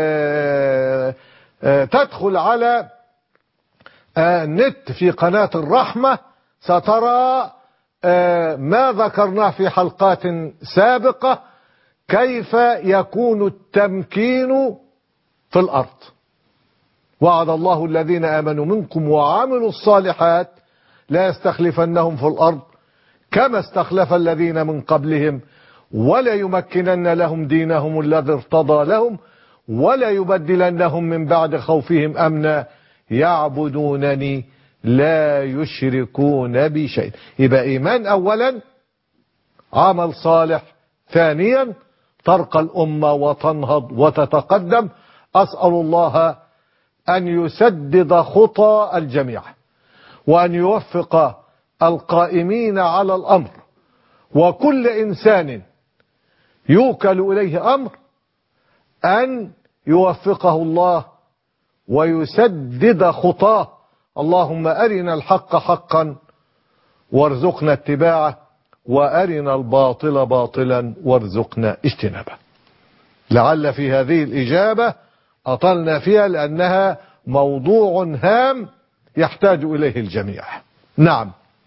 تدخل على النت في قناة الرحمة، سترى ما ذكرناه في حلقات سابقة، كيف يكون التمكين في الأرض. وعد الله الذين آمنوا منكم وعملوا الصالحات لا يستخلفنهم في الأرض كما استخلف الذين من قبلهم ولا يمكنن لهم دينهم الذي ارتضى لهم ولا يبدلنهم من بعد خوفهم أمنا يعبدونني لا يشركون بي شيئا. يبقى إيمان أولا، عمل صالح ثانيا، ترقى الأمة وتنهض وتتقدم. أسأل الله أن يسدد خطى الجميع وأن يوفق القائمين على الأمر وكل إنسان يوكل إليه أمر أن يوفقه الله ويسدد خطاه. اللهم أرنا الحق حقا وارزقنا اتباعه وأرنا الباطل باطلا وارزقنا اجتنابه. لعل في هذه الإجابة أطلنا فيها لأنها موضوع هام يحتاج إليه الجميع. نعم.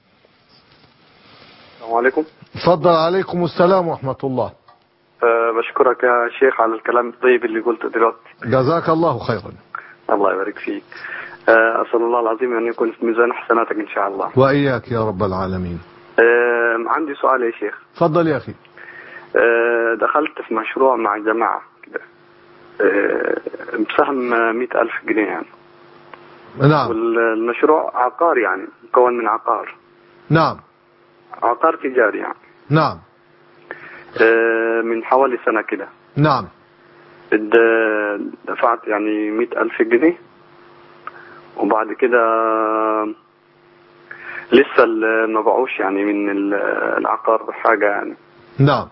السلام عليكم. تفضل. عليكم السلام ورحمة الله. بشكرك يا شيخ على الكلام الطيب اللي قلته دلوقتي. جزاك الله خيرا. الله يبارك فيك. أسأل الله العظيم أن يكون في ميزان حسناتك إن شاء الله. وإياك يا رب العالمين. عندي سؤال يا شيخ. تفضل يا أخي. دخلت في مشروع مع جماعة كده، بسهم 100,000 جنيه يعني. نعم. والمشروع عقار يعني مكون من عقار. نعم. عقار تجاري يعني. نعم. من حوالي سنة كده. نعم. دفعت يعني 100,000 جنيه وبعد كده لسه ما باعوش يعني من العقار حاجة يعني. نعم.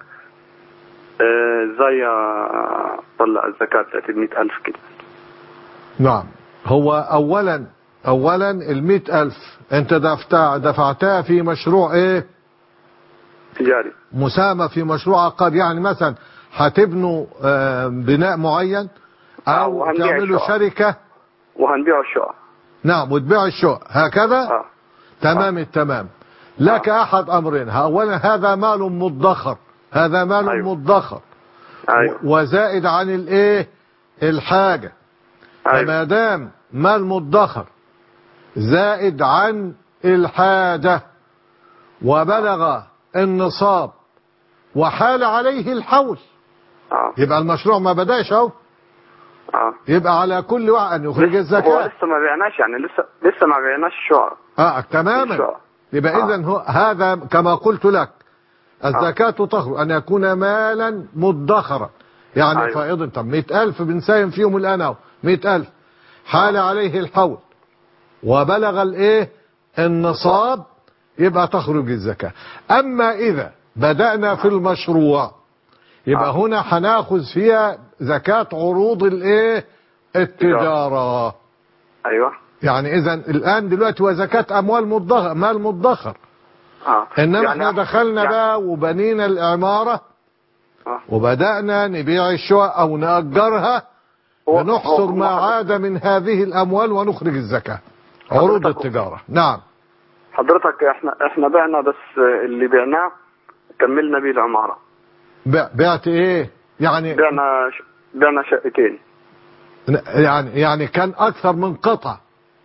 ازاي اطلع الزكاة بتاعت 100,000 كده؟ نعم. هو اولا 100,000 انت دفعتها في مشروع ايه؟ تجاري. مساهمة في مشروع عقار، يعني مثلا هتبنوا بناء معين او تعملوا شركة وهنبيع الشقق. نعم، وتبيع الشقق هكذا. تمام التمام. لك احد امرين، اولا هذا مال مدخر، هذا مال أيوة. مدخر. أيوة. وزائد عن الايه؟ الحاجة. أيوة. فما دام مال مدخر زائد عن الحاجة وبلغ النصاب وحال عليه الحول يبقى المشروع ما بداش اهو. يبقى على كل واحد ان يخرج الزكاة. هو لسه ما بيعناش يعني لسه ما بيعناش الشقق. تماما. يبقى اذا هذا كما قلت لك الزكاة تخرج أن يكون مالا مدخرا يعني. أيوة. فائضا. طب 100,000 بنساهم فيهم الآن اهو 100,000 حال عليه الحول وبلغ الايه؟ النصاب، يبقى تخرج الزكاة. أما إذا بدأنا في المشروع يبقى هنا هناخذ فيها زكاة عروض الايه؟ التجارة. أيوة. يعني إذا الآن دلوقتي وزكاة أموال مدخر، مال مدخر. إنما يعني احنا دخلنا يعني بقى وبنينا العمارة وبدأنا نبيع الشقق أو نأجرها ونحصر ما عاد من هذه الأموال ونخرج الزكاة عروض التجارة. نعم. حضرتك احنا بعنا، بس اللي بعناه كملنا بيه العمارة. بعت ايه؟ يعني بعنا شقتين. يعني كان أكثر من قطعة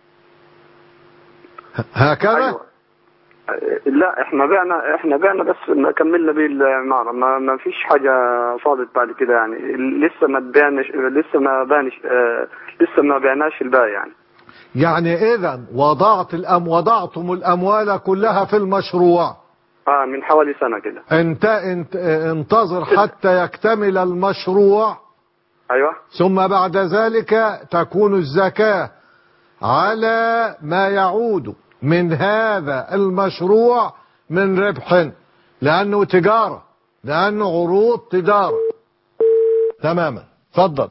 هكذا؟ أيوة. لا احنا بعنا بس كملنا بيه العمارة، ما فيش حاجة فاضت بعد كده يعني. لسه ما بعناش الباقي يعني. يعني اذا وضعتم الاموال كلها في المشروع من حوالي سنة كده. انت انتظر حتى يكتمل المشروع. ايوه. ثم بعد ذلك تكون الزكاة على ما يعود من هذا المشروع من ربح، لأنه تجارة، لأنه عروض تجارة. تماما. تفضل.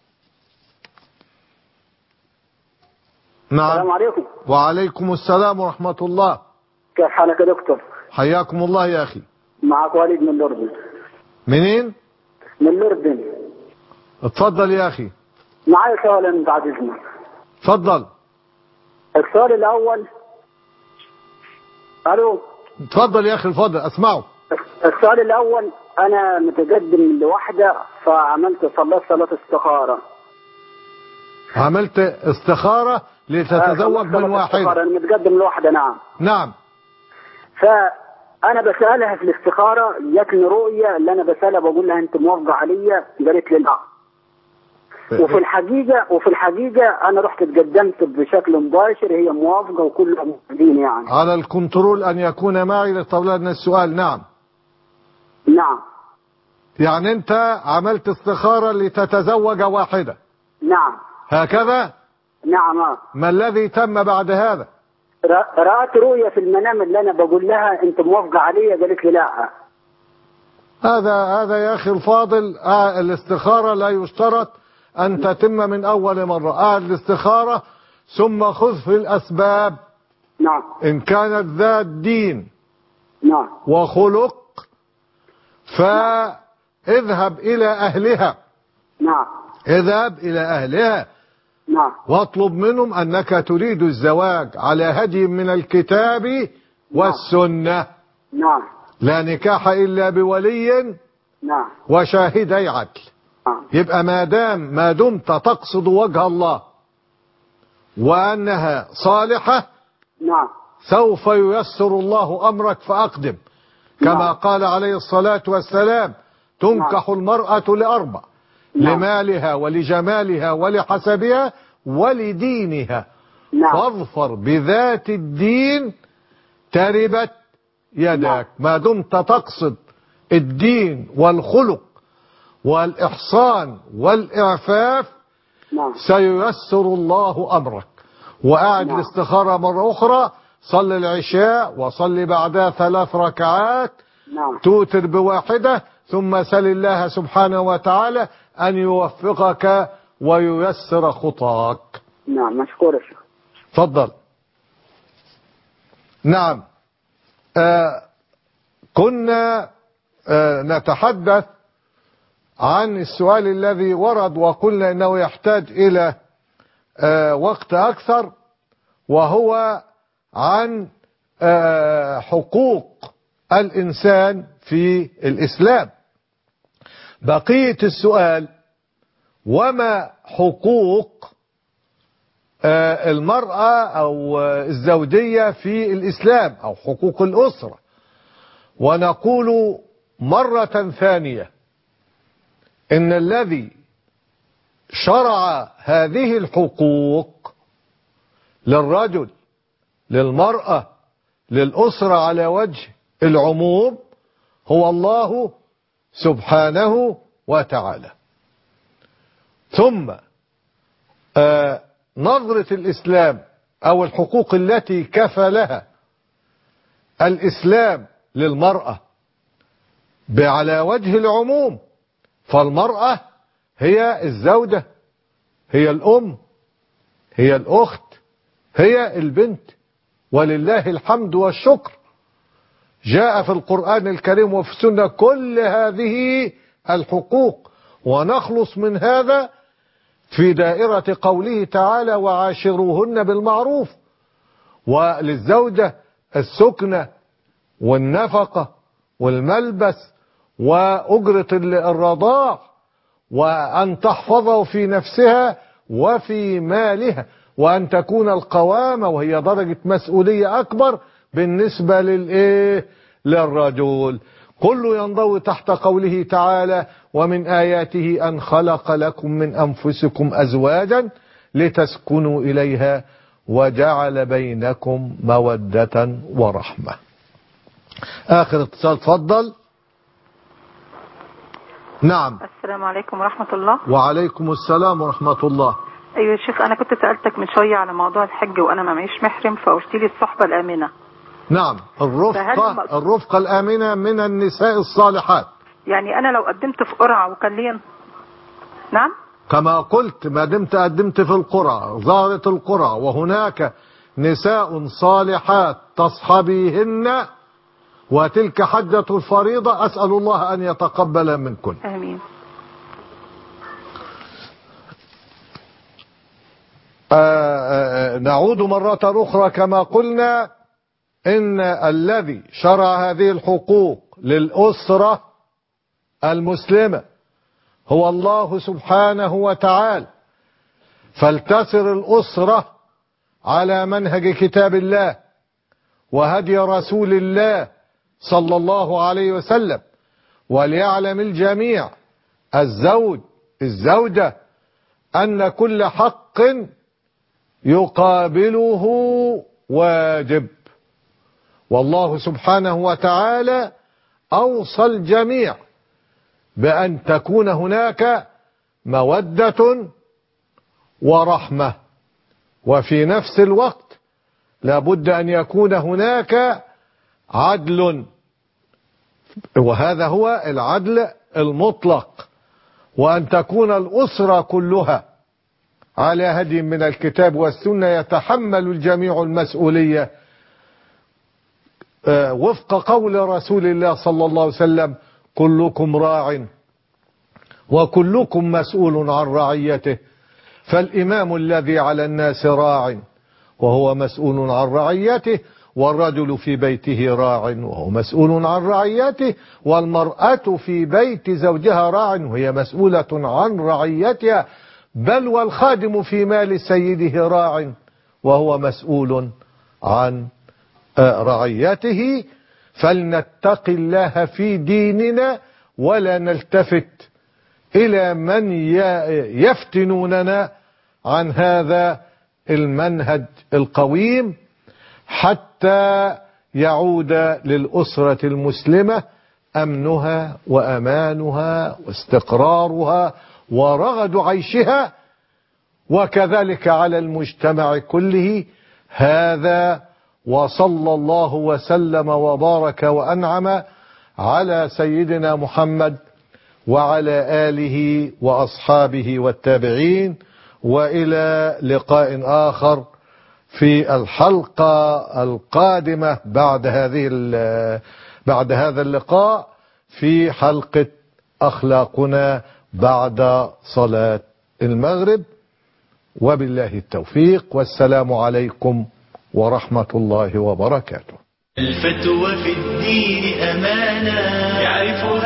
نعم. السلام عليكم. وعليكم السلام ورحمة الله. كيف حالك يا دكتور؟ حياكم الله يا أخي. معك وليد من الأردن. منين؟ من الأردن. اتفضل يا أخي. معي سؤالين بعد إذنك. تفضل. السؤال الأول. ألو. تفضل يا أخي الفضل أسمعه. السؤال الأول، أنا متقدم لوحدة فعملت صلاة استخارة. عملت استخارة لتتزوج من واحدة. انا متقدم لواحدة. نعم. فانا بسألها في الاستخارة، جاتني رؤية اللي انا بسألها بقول لها انت موافقة عليا؟ قالت لي لا. وفي الحقيقة انا رحت اتقدمت بشكل مباشر، هي موافقة وكلها موافقين يعني. على الكنترول ان يكون معي لطلبنا السؤال. نعم. يعني انت عملت استخارة لتتزوج واحدة. نعم. هكذا. نعم. ما الذي تم بعد هذا؟ رأت رؤية في المنام اللي انا بقول لها انت موافقة عليا، قالت لي لا. هذا يا اخي الفاضل، الاستخارة لا يشترط ان تتم من اول مرة. الاستخارة ثم خذ في الاسباب. نعم. ان كانت ذات دين نعم وخلق فاذهب الى اهلها. نعم. اذهب الى اهلها. نعم. واطلب منهم انك تريد الزواج على هدي من الكتاب والسنة. نعم. لا نكاح الا بولي نعم. وشاهدي عدل. يبقى ما دمت تقصد وجه الله وانها صالحة، نعم، سوف ييسر الله امرك فاقدم. كما قال عليه الصلاة والسلام: تنكح المرأة لأربع: لمالها ولجمالها ولحسبها ولدينها، فاظفر بذات الدين تربت يداك. ما دمت تقصد الدين والخلق والإحصان والإعفاف سييسر الله أمرك. وأعد الاستخارة مرة أخرى، صل العشاء وصل بعدها 3 ركعات، توتر بواحدة، ثم سل الله سبحانه وتعالى أن يوفقك وييسر خطاك. نعم، مشكور يا شيخ. تفضل. نعم. كنا نتحدث عن السؤال الذي ورد وقلنا انه يحتاج الى وقت اكثر، وهو عن حقوق الانسان في الاسلام. بقية السؤال: وما حقوق المرأة او الزوجية في الاسلام، او حقوق الاسرة؟ ونقول مرة ثانية إن الذي شرع هذه الحقوق للرجل، للمرأة، للأسرة على وجه العموم هو الله سبحانه وتعالى. ثم نظرة الإسلام أو الحقوق التي كفلها الإسلام للمرأة على وجه العموم، فالمرأة هي الزوجة، هي الأم، هي الأخت، هي البنت، ولله الحمد والشكر. جاء في القرآن الكريم وفي السنة كل هذه الحقوق، ونخلص من هذا في دائرة قوله تعالى: وعاشروهن بالمعروف. وللزوجة السكنة والنفقة والملبس وأجرة الرضاع، وأن تحفظه في نفسها وفي مالها، وأن تكون القوامة وهي درجة مسؤولية أكبر بالنسبة للرجل. كل ينضوي تحت قوله تعالى: ومن آياته أن خلق لكم من أنفسكم أزواجا لتسكنوا إليها وجعل بينكم مودة ورحمة. آخر اتصال، تفضل. نعم. السلام عليكم ورحمة الله. وعليكم السلام ورحمة الله. أيوة يا شيخ، أنا كنت سألتك من شوية على موضوع الحج وأنا ما معيش محرم، فقلت لي الصحبة الآمنة. نعم، الرفقة الآمنة من النساء الصالحات. يعني أنا لو قدمت في قرعة وكان لي. نعم، كما قلت، ما دمت قدمت في القرعة، ظهرت القرعة وهناك نساء صالحات تصحبيهن وتلك حجة الفريضة، أسأل الله أن يتقبل منكم. آمين. نعود مرة أخرى كما قلنا إن الذي شرع هذه الحقوق للأسرة المسلمة هو الله سبحانه وتعالى. فلتسر الأسرة على منهج كتاب الله وهدي رسول الله صلى الله عليه وسلم. وليعلم الجميع الزوج الزوجة أن كل حق يقابله واجب. والله سبحانه وتعالى أوصى الجميع بأن تكون هناك مودة ورحمة، وفي نفس الوقت لابد أن يكون هناك عدل، وهذا هو العدل المطلق، وأن تكون الأسرة كلها على هدي من الكتاب والسنة يتحمل الجميع المسؤولية وفق قول رسول الله صلى الله عليه وسلم: كلكم راع وكلكم مسؤول عن رعيته. فالإمام الذي على الناس راع وهو مسؤول عن رعيته، والرجل في بيته راع وهو مسؤول عن رعيته، والمرأة في بيت زوجها راع وهي مسؤولة عن رعيتها، بل والخادم في مال سيده راع وهو مسؤول عن رعيته. فلنتق الله في ديننا ولا نلتفت إلى من يفتنوننا عن هذا المنهج القويم، حتى يعود للأسرة المسلمة أمنها وأمانها واستقرارها ورغد عيشها، وكذلك على المجتمع كله. هذا وصلى الله وسلم وبارك وأنعم على سيدنا محمد وعلى آله وأصحابه والتابعين، وإلى لقاء آخر في الحلقة القادمة بعد هذا اللقاء في حلقة أخلاقنا بعد صلاة المغرب. وبالله التوفيق، والسلام عليكم ورحمة الله وبركاته. الفتوى في الدين أمانة يعرف